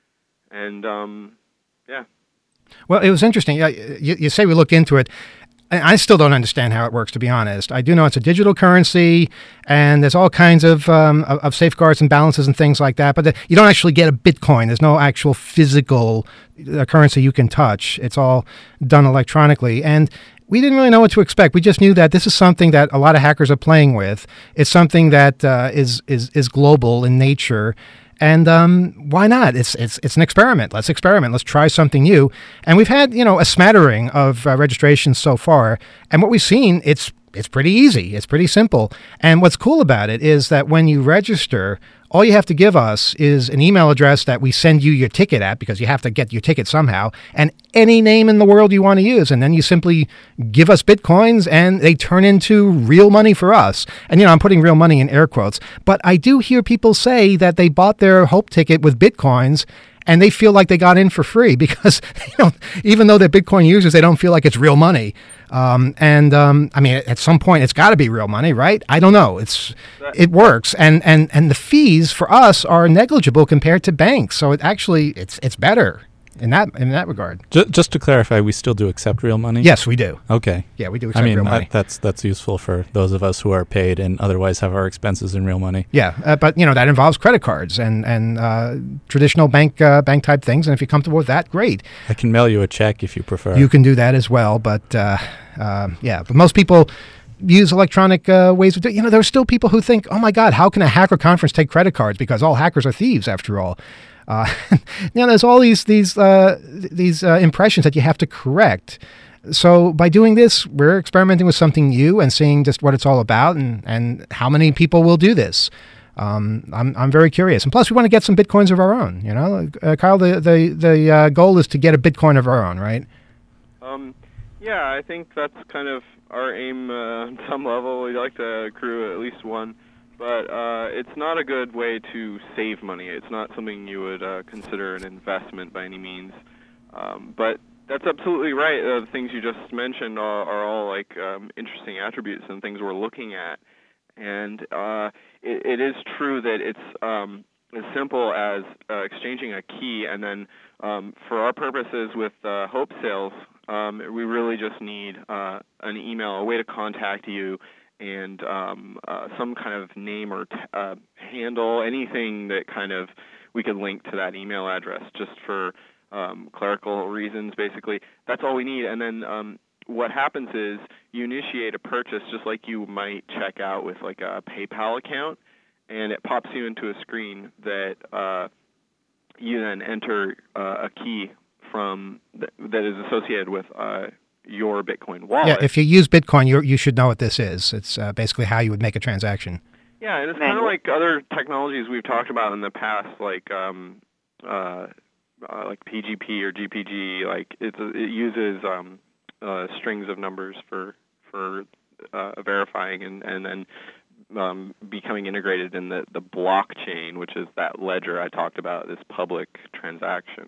And, um, yeah. Well, it was interesting. Yeah, you, you say we looked into it. I still don't understand how it works, to be honest. I do know it's a digital currency, and there's all kinds of um, of, of safeguards and balances and things like that. But the, you don't actually get a Bitcoin. There's no actual physical uh, currency you can touch. It's all done electronically. And we didn't really know what to expect. We just knew that this is something that a lot of hackers are playing with. It's something that uh, is is is global in nature. And um, why not? It's it's it's an experiment. Let's experiment. Let's try something new. And we've had, you know, a smattering of uh, registrations so far. And what we've seen, it's it's pretty easy. It's pretty simple. And what's cool about it is that when you register, all you have to give us is an email address that we send you your ticket at, because you have to get your ticket somehow, and any name in the world you want to use. And then you simply give us Bitcoins, and they turn into real money for us. And, you know, I'm putting real money in air quotes. But I do hear people say that they bought their Hope ticket with Bitcoins, and they feel like they got in for free because, you know, even though they're Bitcoin users, they don't feel like it's real money. Um, and um, I mean, at some point, it's got to be real money, right? I don't know. It's it works, and and and the fees for us are negligible compared to banks. So it actually it's it's better in that in that regard. Just, just to clarify, we still do accept real money? Yes, we do. Okay. Yeah, we do accept I mean, real money. Uh, that's that's useful for those of us who are paid and otherwise have our expenses in real money. Yeah, uh, but you know that involves credit cards and and uh, traditional bank uh, bank type things. And if you're comfortable with that, great. I can mail you a check if you prefer. You can do that as well, but uh, uh, yeah, but most people use electronic uh, ways of doing. You know, there are still people who think, oh my God, how can a hacker conference take credit cards? Because all hackers are thieves, after all. Uh, you know, there's all these these uh, these uh, impressions that you have to correct. So by doing this, we're experimenting with something new and seeing just what it's all about, and, and how many people will do this. Um, I'm I'm very curious, and plus we want to get some Bitcoins of our own. You know, uh, Kyle, the the the uh, goal is to get a Bitcoin of our own, right? Um, yeah, I think that's kind of our aim uh, on some level. We'd like to accrue at least one. But uh, it's not a good way to save money. It's not something you would uh, consider an investment by any means. Um, but that's absolutely right. Uh, the things you just mentioned are, are all like um, interesting attributes and things we're looking at. And uh, it, it is true that it's um, as simple as uh, exchanging a key, and then um, for our purposes with uh, Hope sales, um, we really just need uh, an email, a way to contact you, and um, uh, some kind of name or t- uh, handle, anything that kind of we could link to that email address, just for um, clerical reasons, basically. That's all we need. And then um, what happens is you initiate a purchase just like you might check out with like a PayPal account, and it pops you into a screen that uh, you then enter uh, a key from th- that is associated with uh, your Bitcoin wallet. Yeah, if you use Bitcoin, you you should know what this is. It's uh, basically how you would make a transaction. Yeah, and it's kind of like other technologies we've talked about in the past, like um, uh, uh, like P G P or G P G. Like it's a, it uses um, uh, strings of numbers for for uh, verifying and and then um, becoming integrated in the the blockchain, which is that ledger I talked about, this public transaction.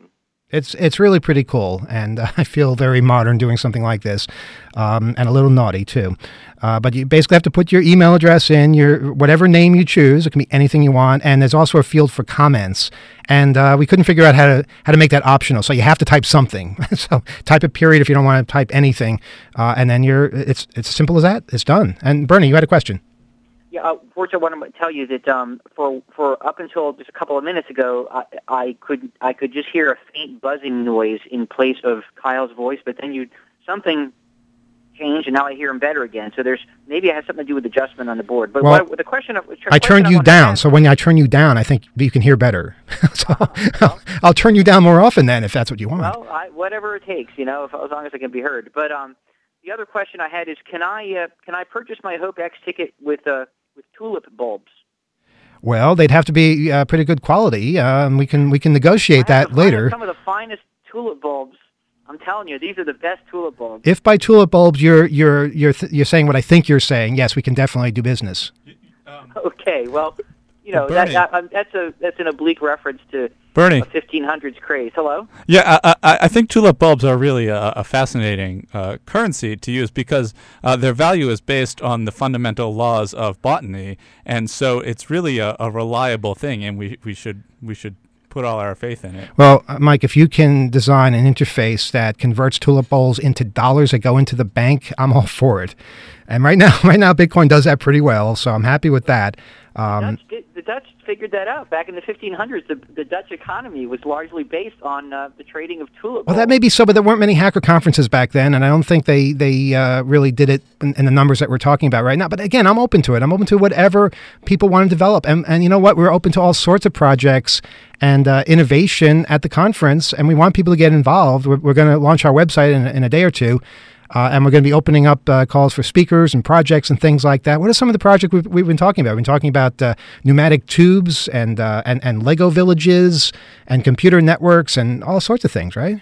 It's it's really pretty cool, and uh, I feel very modern doing something like this, um, and a little naughty too. Uh, but you basically have to put your email address in, your whatever name you choose. It can be anything you want, and there's also a field for comments. And uh, we couldn't figure out how to how to make that optional, so you have to type something. So type a period if you don't want to type anything, uh, and then you're it's it's as simple as that. It's done. And Bernie, you had a question. Yeah, uh, first I want to tell you that um, for for up until just a couple of minutes ago, I, I could I could just hear a faint buzzing noise in place of Kyle's voice, but then you something changed, and now I hear him better again. So there's maybe it has something to do with adjustment on the board. But well, what, the question of I turned you down, so when I turn you down, I think you can hear better. So uh, well, I'll, I'll turn you down more often then, if that's what you want. Well, I, whatever it takes, you know, if, as long as I can be heard. But um, the other question I had is, can I uh, can I purchase my Hope X ticket with uh, with tulip bulbs? Well, they'd have to be uh, pretty good quality. Um, we can we can negotiate that later. Some of the finest tulip bulbs. I'm telling you, these are the best tulip bulbs. If by tulip bulbs you're you're you're th- you're saying what I think you're saying, yes, we can definitely do business. Um, Okay, well, you know Bernie. that, that, that's a that's an oblique reference to Bernie. a fifteen hundreds craze. Hello. Yeah, I, I, I think tulip bulbs are really a, a fascinating uh, currency to use because uh, their value is based on the fundamental laws of botany, and so it's really a, a reliable thing, and we, we should we should put all our faith in it. Well, uh, Mike, if you can design an interface that converts tulip bulbs into dollars that go into the bank, I'm all for it. And right now, right now, Bitcoin does that pretty well, so I'm happy with that. Um, Dutch did, the Dutch figured that out back in the fifteen hundreds. The, the Dutch economy was largely based on uh, the trading of tulip. well, that bulbs. may be so, but there weren't many hacker conferences back then, and I don't think they they uh, really did it in, in the numbers that we're talking about right now. But again, I'm open to it. I'm open to whatever people want to develop, and and you know what? We're open to all sorts of projects and uh, innovation at the conference, and we want people to get involved. We're, we're going to launch our website in, in a day or two. Uh, and we're going to be opening up uh, calls for speakers and projects and things like that. What are some of the projects we've, we've been talking about? We've been talking about uh, pneumatic tubes and, uh, and and Lego villages and computer networks and all sorts of things, right?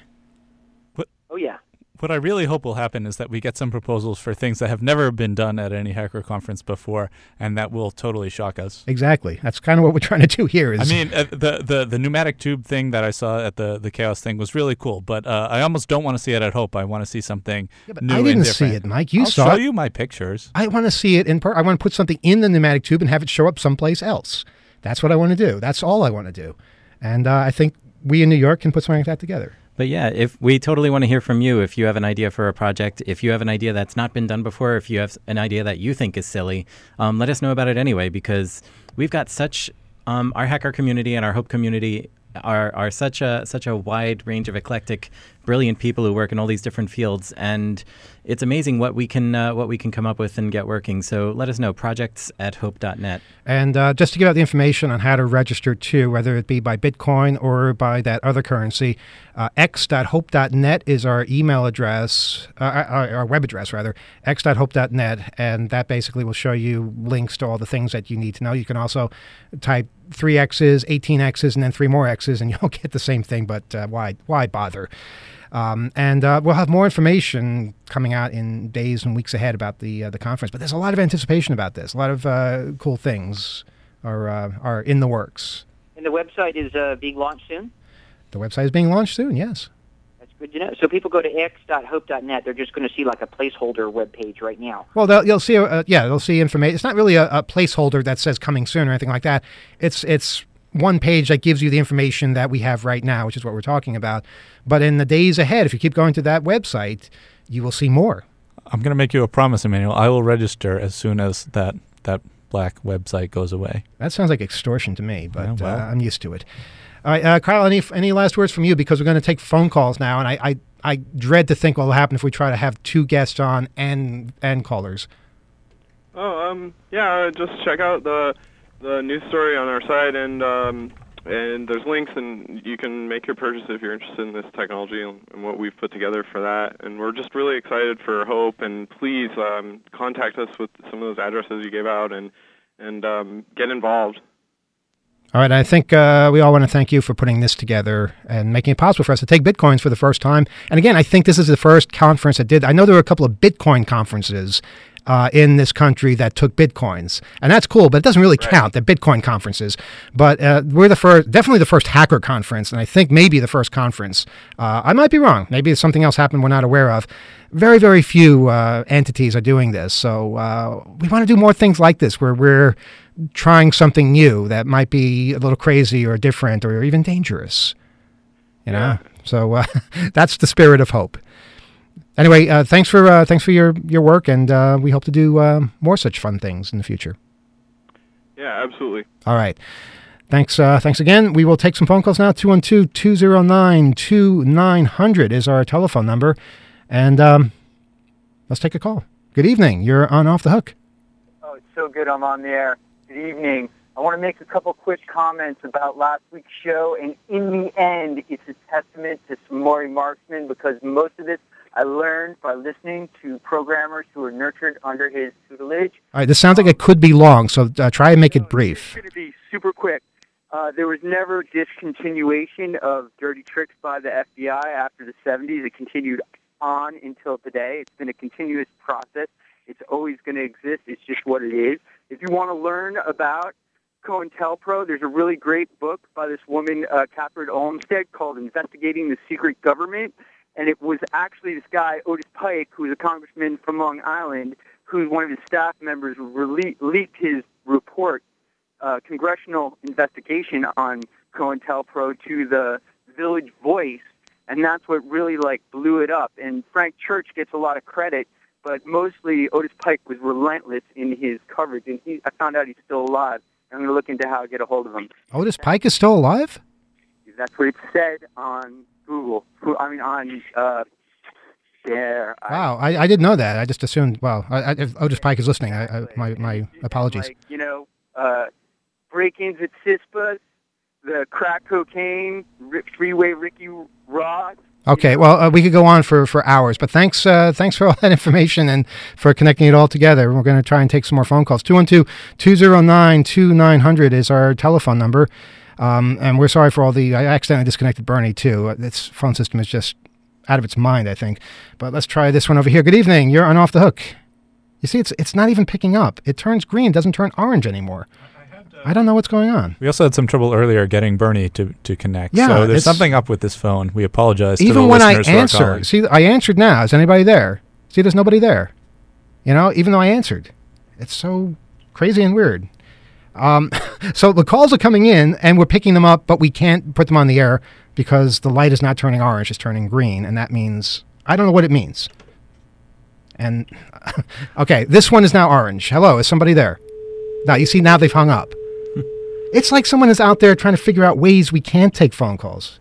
Oh yeah. What I really hope will happen is that we get some proposals for things that have never been done at any hacker conference before, and that will totally shock us. Exactly. That's kind of what we're trying to do here. Is I mean, uh, the, the the pneumatic tube thing that I saw at the, the Chaos thing was really cool, but uh, I almost don't want to see it at Hope. I want to see something yeah, but new I and didn't different. see it, Mike. You I'll saw show it. you my pictures. I want to see it in per- I want to put something in the pneumatic tube and have it show up someplace else. That's what I want to do. That's all I want to do. And uh, I think we in New York can put something like that together. But yeah, if we totally want to hear from you, if you have an idea for a project, if you have an idea that's not been done before, if you have an idea that you think is silly, um, let us know about it anyway, because we've got such, um, our hacker community and our Hope community are, are such a such a wide range of eclectic, brilliant people who work in all these different fields, and it's amazing what we can uh, what we can come up with and get working. So let us know, projects at hope dot net. And uh, just to give out the information on how to register too, whether it be by Bitcoin or by that other currency, uh, x dot hope dot net is our email address, uh, our, our web address rather, x dot hope dot net, and that basically will show you links to all the things that you need to know. You can also type three X's, eighteen X's, and then three more X's, and you'll get the same thing, but uh, why, why bother? Um, and uh, we'll have more information coming out in days and weeks ahead about the uh, the conference. But there's a lot of anticipation about this. A lot of uh, cool things are uh, are in the works. And the website is uh, being launched soon? The website is being launched soon, yes. That's good to know. So people go to x dot hope dot net. They're just going to see like a placeholder web page right now. Well, they'll, you'll see, uh, yeah, they'll see information. It's not really a, a placeholder that says coming soon or anything like that. It's it's one page that gives you the information that we have right now, which is what we're talking about. But in the days ahead, if you keep going to that website, you will see more. I'm going to make you a promise, Emmanuel. I will register as soon as that, that black website goes away. That sounds like extortion to me, but Yeah, well. uh, I'm used to it. All right, uh, Kyle, any any last words from you? Because we're going to take phone calls now, and I, I, I dread to think what will happen if we try to have two guests on and and callers. Oh, um, yeah, just check out the the news story on our site, and um, and there's links, and you can make your purchase if you're interested in this technology and, and what we've put together for that. And we're just really excited for Hope, and please um, contact us with some of those addresses you gave out, and and um, get involved. All right, I think uh, we all want to thank you for putting this together and making it possible for us to take Bitcoins for the first time. And again, I think this is the first conference that did. I know there were a couple of Bitcoin conferences uh, in this country that took Bitcoins. And that's cool, but it doesn't really count, the Bitcoin conferences. But uh, we're the first, definitely the first hacker conference, and I think maybe the first conference. Uh, I might be wrong. Maybe something else happened we're not aware of. Very, very few uh, entities are doing this. So uh, we want to do more things like this where we're trying something new that might be a little crazy or different or even dangerous. You know? Yeah. So uh, that's the spirit of hope. Anyway, uh, thanks for uh, thanks for your, your work, and uh, we hope to do uh, more such fun things in the future. Yeah, absolutely. All right. Thanks uh, thanks again. We will take some phone calls now. two one two, two zero nine, two nine zero zero is our telephone number. And um, let's take a call. Good evening. You're on Off the Hook. Oh, it's so good I'm on the air. Good evening. I want to make a couple quick comments about last week's show, and in the end, it's a testament to Maury Marksman, because most of this I learned by listening to programmers who were nurtured under his tutelage. All right, this sounds like it could be long, so uh, try and make it brief. It's going to be super quick. Uh, there was never discontinuation of dirty tricks by the F B I after the seventies. It continued on until today. It's been a continuous process. It's always going to exist. It's just what it is. If you want to learn about COINTELPRO, there's a really great book by this woman, uh, Catherine Olmsted, called Investigating the Secret Government. And it was actually this guy, Otis Pike, who was a congressman from Long Island, who one of his staff members rele- leaked his report, uh, congressional investigation on COINTELPRO to the Village Voice. And that's what really, like, blew it up. And Frank Church gets a lot of credit, but mostly Otis Pike was relentless in his coverage. And he, I found out he's still alive. I'm going to look into how to get a hold of him. Otis Pike is still alive? That's what it said on Google. I mean, on uh, there. Wow, I, I didn't know that. I just assumed, well, I, I, if Otis Pike is listening, I, I, my, my apologies. Like, you know, uh, break-ins at CISPA, the crack cocaine, Freeway Ricky Ross. Okay, well, uh, we could go on for, for hours, but thanks uh, thanks for all that information and for connecting it all together. We're going to try and take some more phone calls. two one two, two zero nine, two nine zero zero is our telephone number. Um, and we're sorry for all the... I accidentally disconnected Bernie, too. This phone system is just out of its mind, I think. But let's try this one over here. Good evening. You're on Off the Hook. You see, it's it's not even picking up. It turns green, doesn't turn orange anymore. I don't know what's going on. We also had some trouble earlier getting Bernie to, to connect. Yeah, so there's it's- something up with this phone. We apologize to Even the when I listeners who are answer, calling. see, I answered now. Is anybody there? See, there's nobody there. You know, even though I answered. It's so crazy and weird. Um, so the calls are coming in, and we're picking them up, but we can't put them on the air because the light is not turning orange, it's turning green, and that means, I don't know what it means. And, okay, this one is now orange. Hello, is somebody there? Now, you see, now they've hung up. It's like someone is out there trying to figure out ways we can't take phone calls.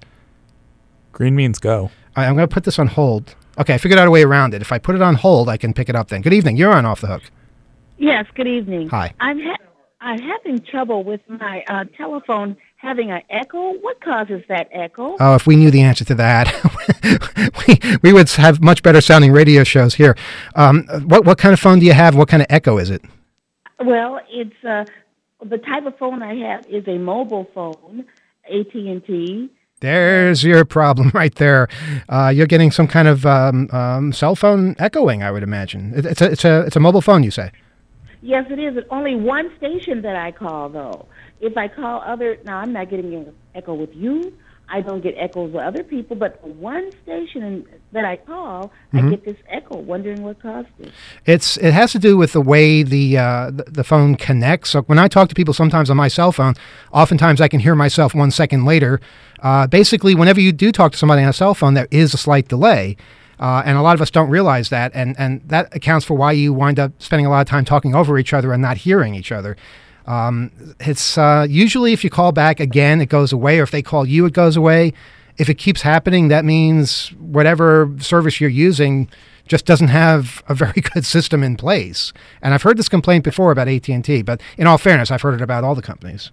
Green means go. All right, I'm going to put this on hold. Okay, I figured out a way around it. If I put it on hold, I can pick it up then. Good evening. You're on Off the Hook. Yes, good evening. Hi. I'm ha- I'm having trouble with my uh, telephone having an echo. What causes that echo? Oh, if we knew the answer to that, we we would have much better sounding radio shows here. Um, what what kind of phone do you have? What kind of echo is it? Well, it's uh, the type of phone I have is a mobile phone, A T and T. There's your problem right there. Uh, you're getting some kind of um, um, cell phone echoing, I would imagine. It, it's a it's a it's a mobile phone, you say? Yes, it is. It's only one station that I call, though. If I call other, now I'm not getting an echo with you. I don't get echoes with other people, but one station that I call, Mm-hmm. I get this echo. Wondering what caused it. It's it has to do with the way the, uh, the the phone connects. So when I talk to people, sometimes on my cell phone, oftentimes I can hear myself one second later. Uh, basically, whenever you do talk to somebody on a cell phone, there is a slight delay. Uh, and a lot of us don't realize that, and, and that accounts for why you wind up spending a lot of time talking over each other and not hearing each other. Um, it's uh, usually if you call back again, it goes away, or if they call you, it goes away. If it keeps happening, that means whatever service you're using just doesn't have a very good system in place. And I've heard this complaint before about A T and T, but in all fairness, I've heard it about all the companies.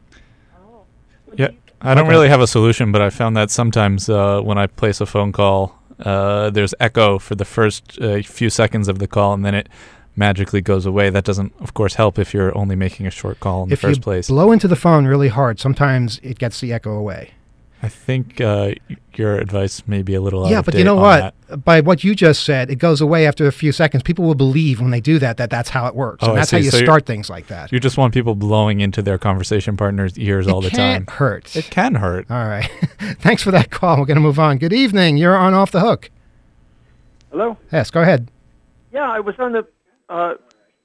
Yeah, I don't really have a solution, but I found that sometimes uh, when I place a phone call, uh, there's echo for the first uh, few seconds of the call, and then it magically goes away. That doesn't, of course, help if you're only making a short call in If the first you place. blow into the phone really hard, sometimes it gets the echo away. I think uh, your advice may be a little out Yeah, of but date you know on what? that. By what you just said, it goes away after a few seconds. People will believe when they do that that that's how it works. Oh, and I that's how see. you So you're- start things like that. You just want people blowing into their conversation partners' ears all the It can't time. hurt. It can hurt. All right. Thanks for that call. We're going to move on. Good evening. You're on Off the Hook. Hello? Yes, go ahead. Yeah, I was on the. Uh,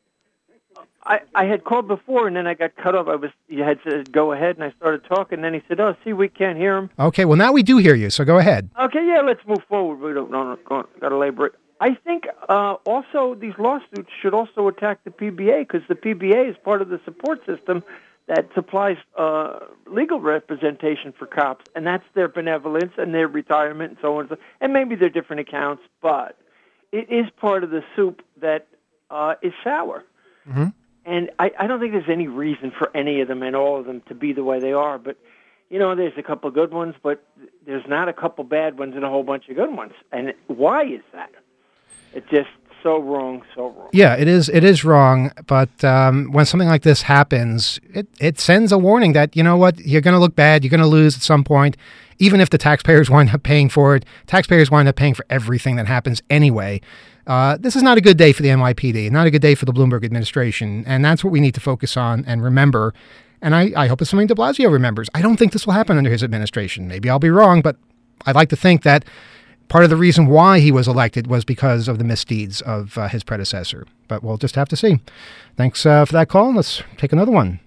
I I had called before, and then I got cut off. I was you had said go ahead, and I started talking. And then he said, "Oh, see, we can't hear him." Okay, well, now we do hear you, so go ahead. Okay, yeah, let's move forward. We don't know. Got to labor it. I think uh, also these lawsuits should also attack the P B A because the P B A is part of the support system that supplies uh, legal representation for cops, and that's their benevolence and their retirement and so on and so on. And maybe they're different accounts, but it is part of the soup that uh, is sour. Mm-hmm. And I, I don't think there's any reason for any of them and all of them to be the way they are. But, you know, there's a couple good ones, but there's not a couple bad ones and a whole bunch of good ones. And why is that? It's just so wrong, so wrong. Yeah, it is. It is wrong. But um, when something like this happens, it, it sends a warning that, you know what, you're going to look bad. You're going to lose at some point. Even if the taxpayers wind up paying for it, taxpayers wind up paying for everything that happens anyway. Uh, this is not a good day for the N Y P D, not a good day for the Bloomberg administration. And that's what we need to focus on and remember. And I, I hope it's something de Blasio remembers. I don't think this will happen under his administration. Maybe I'll be wrong, but I'd like to think that part of the reason why he was elected was because of the misdeeds of uh, his predecessor. But we'll just have to see. Thanks uh, for that call. Let's take another one.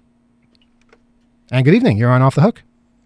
And good evening. You're on Off the Hook.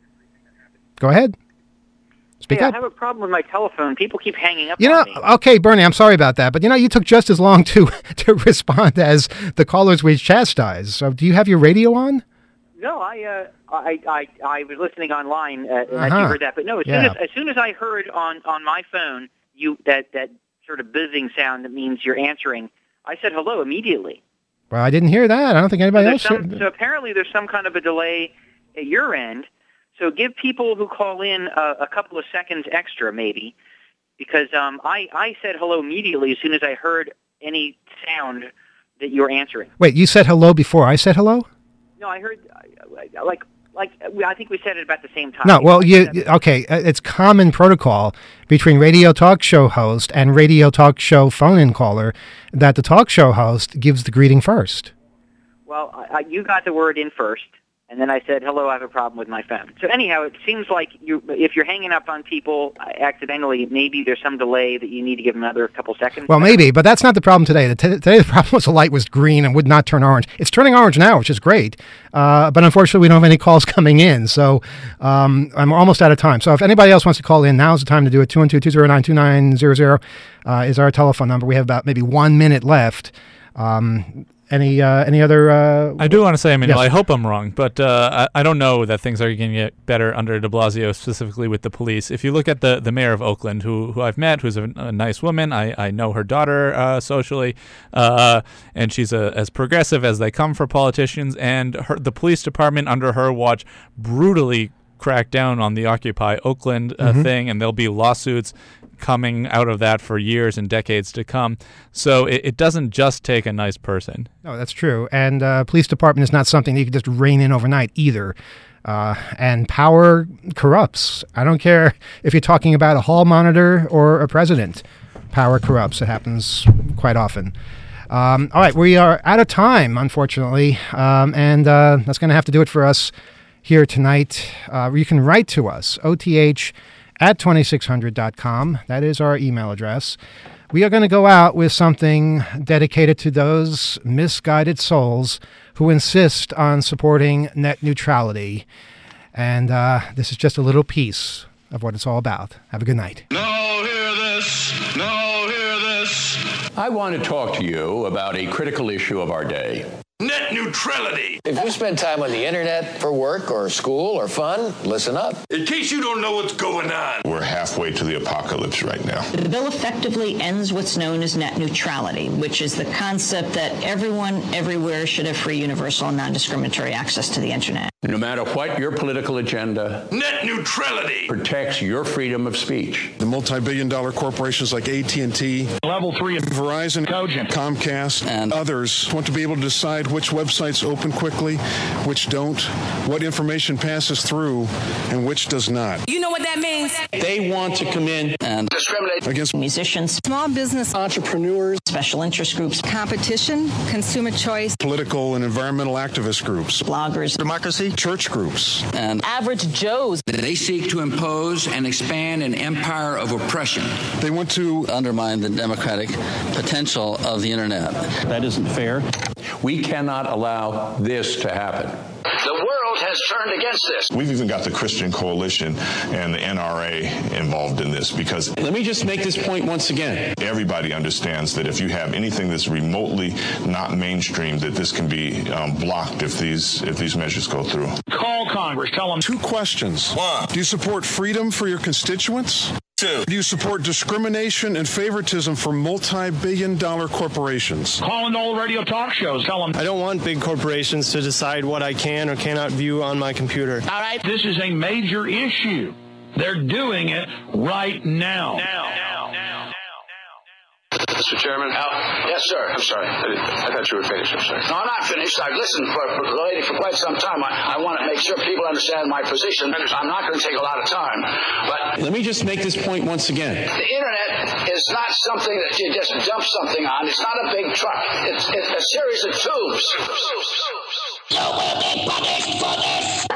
Go ahead. Speak hey, up. I have a problem with my telephone. People keep hanging up You know, on me. okay, Bernie, I'm sorry about that, but you know, you took just as long to to respond as the callers we chastised. So, do you have your radio on? No, I, uh, I, I, I was listening online, uh, and Uh-huh. you heard that. But no, as Yeah. soon as as soon as I heard on, on my phone you that that sort of buzzing sound that means you're answering, I said hello immediately. Well, I didn't hear that. I don't think So, anybody there's else. some, so apparently there's some kind of a delay at your end. So give people who call in a, a couple of seconds extra, maybe, because um, I, I said hello immediately as soon as I heard any sound that you were answering. Wait, you said hello before I said hello? No, I heard, uh, like, like I think we said it about the same time. No, well, you okay? uh, It's common protocol between radio talk show host and radio talk show phone-in caller that the talk show host gives the greeting first. Well, I, I, you got the word in first. And then I said, hello, I have a problem with my phone. So anyhow, it seems like you, if you're hanging up on people accidentally, maybe there's some delay that you need to give them another couple seconds. Well, maybe, but that's not the problem today. The t- today the problem was the light was green and would not turn orange. It's turning orange now, which is great. Uh, but unfortunately, we don't have any calls coming in. So um, I'm almost out of time. So if anybody else wants to call in, now's the time to do it. two one two, two zero nine, two nine zero zero uh, is our telephone number. We have about maybe one minute left. Um Any uh, any other? Uh, I do want to say, I mean, yes. I hope I'm wrong, but uh, I, I don't know that things are going to get better under de Blasio, specifically with the police. If you look at the, the mayor of Oakland, who who I've met, who's a, a nice woman, I, I know her daughter uh, socially, uh, and she's a, as progressive as they come for politicians, and her, the police department under her watch brutally cracked down on the Occupy Oakland uh, Mm-hmm. thing, and there'll be lawsuits coming out of that for years and decades to come. So it, it doesn't just take a nice person. No, that's true. And uh, police department is not something that you can just rein in overnight either. Uh, and power corrupts. I don't care if you're talking about a hall monitor or a president. Power corrupts. It happens quite often. Um, all right, we are out of time, unfortunately. Um, and uh, that's going to have to do it for us here tonight. Uh, you can write to us, O T H at twenty-six hundred dot com. That is our email address. We are going to go out with something dedicated to those misguided souls who insist on supporting net neutrality. And uh, this is just a little piece of what it's all about. Have a good night. Now hear this. Now hear this. I want to talk to you about a critical issue of our day. Net neutrality. If you spend time on the internet for work or school or fun, listen up. In case you don't know what's going on. We're halfway to the apocalypse right now. The bill effectively ends what's known as net neutrality, which is the concept that everyone, everywhere should have free, universal, and non-discriminatory access to the internet. No matter what your political agenda, Net neutrality protects your freedom of speech. The multi-billion dollar corporations like A T and T, Level three, Verizon, Cogent, Comcast, and others want to be able to decide which websites open quickly, which don't, what information passes through, and which does not. You know what that means? They want to come in and discriminate against musicians, Small business, entrepreneurs, special interest groups, competition, consumer choice, political and environmental activist groups, bloggers, democracy, church groups, and average Joes. They seek to impose and expand an empire of oppression. They want to undermine the democratic potential of the internet. That isn't fair. We cannot allow this to happen. The world has turned against this. We've even got the Christian Coalition and the N R A involved in this because... Let me just make this point once again. Everybody understands that if you have anything that's remotely not mainstream, that this can be um, blocked if these if these measures go through. Call Congress. Tell them. Two questions. One. Do you support freedom for your constituents? Two. Do you support discrimination and favoritism for multi-billion dollar corporations? Call in all radio talk shows. Tell them. I don't want big corporations to decide what I can or cannot view on my computer. All right. This is a major issue. They're doing it right now. Now, now, now. Mister Chairman? Al? Yes, sir. I'm sorry. I, didn't, I thought you were finished. I'm sorry. No, I'm not finished. I've listened for, for the lady for quite some time. I, I want to make sure people understand my position. I'm not going to take a lot of time. But let me just make this point once again. The Internet is not something that you just dump something on. It's not a big truck. It's, it's a series of tubes. You will be punished for this.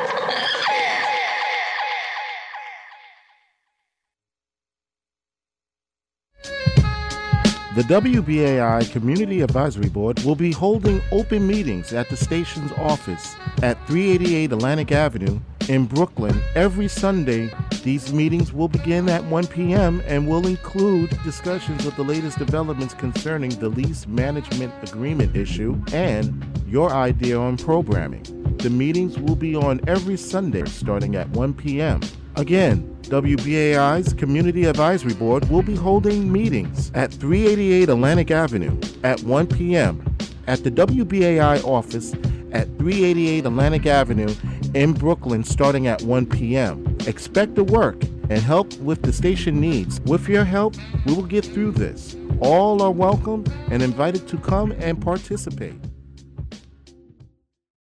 The W B A I Community Advisory Board will be holding open meetings at the station's office at three eighty-eight Atlantic Avenue in Brooklyn every Sunday. These meetings will begin at one p.m. and will include discussions of the latest developments concerning the lease management agreement issue and your idea on programming. The meetings will be on every Sunday starting at one p.m. Again, W B A I's Community Advisory Board will be holding meetings at three eighty-eight Atlantic Avenue at one p.m. at the W B A I office at three eighty-eight Atlantic Avenue in Brooklyn starting at one p.m. Expect to work and help with the station needs. With your help, we will get through this. All are welcome and invited to come and participate.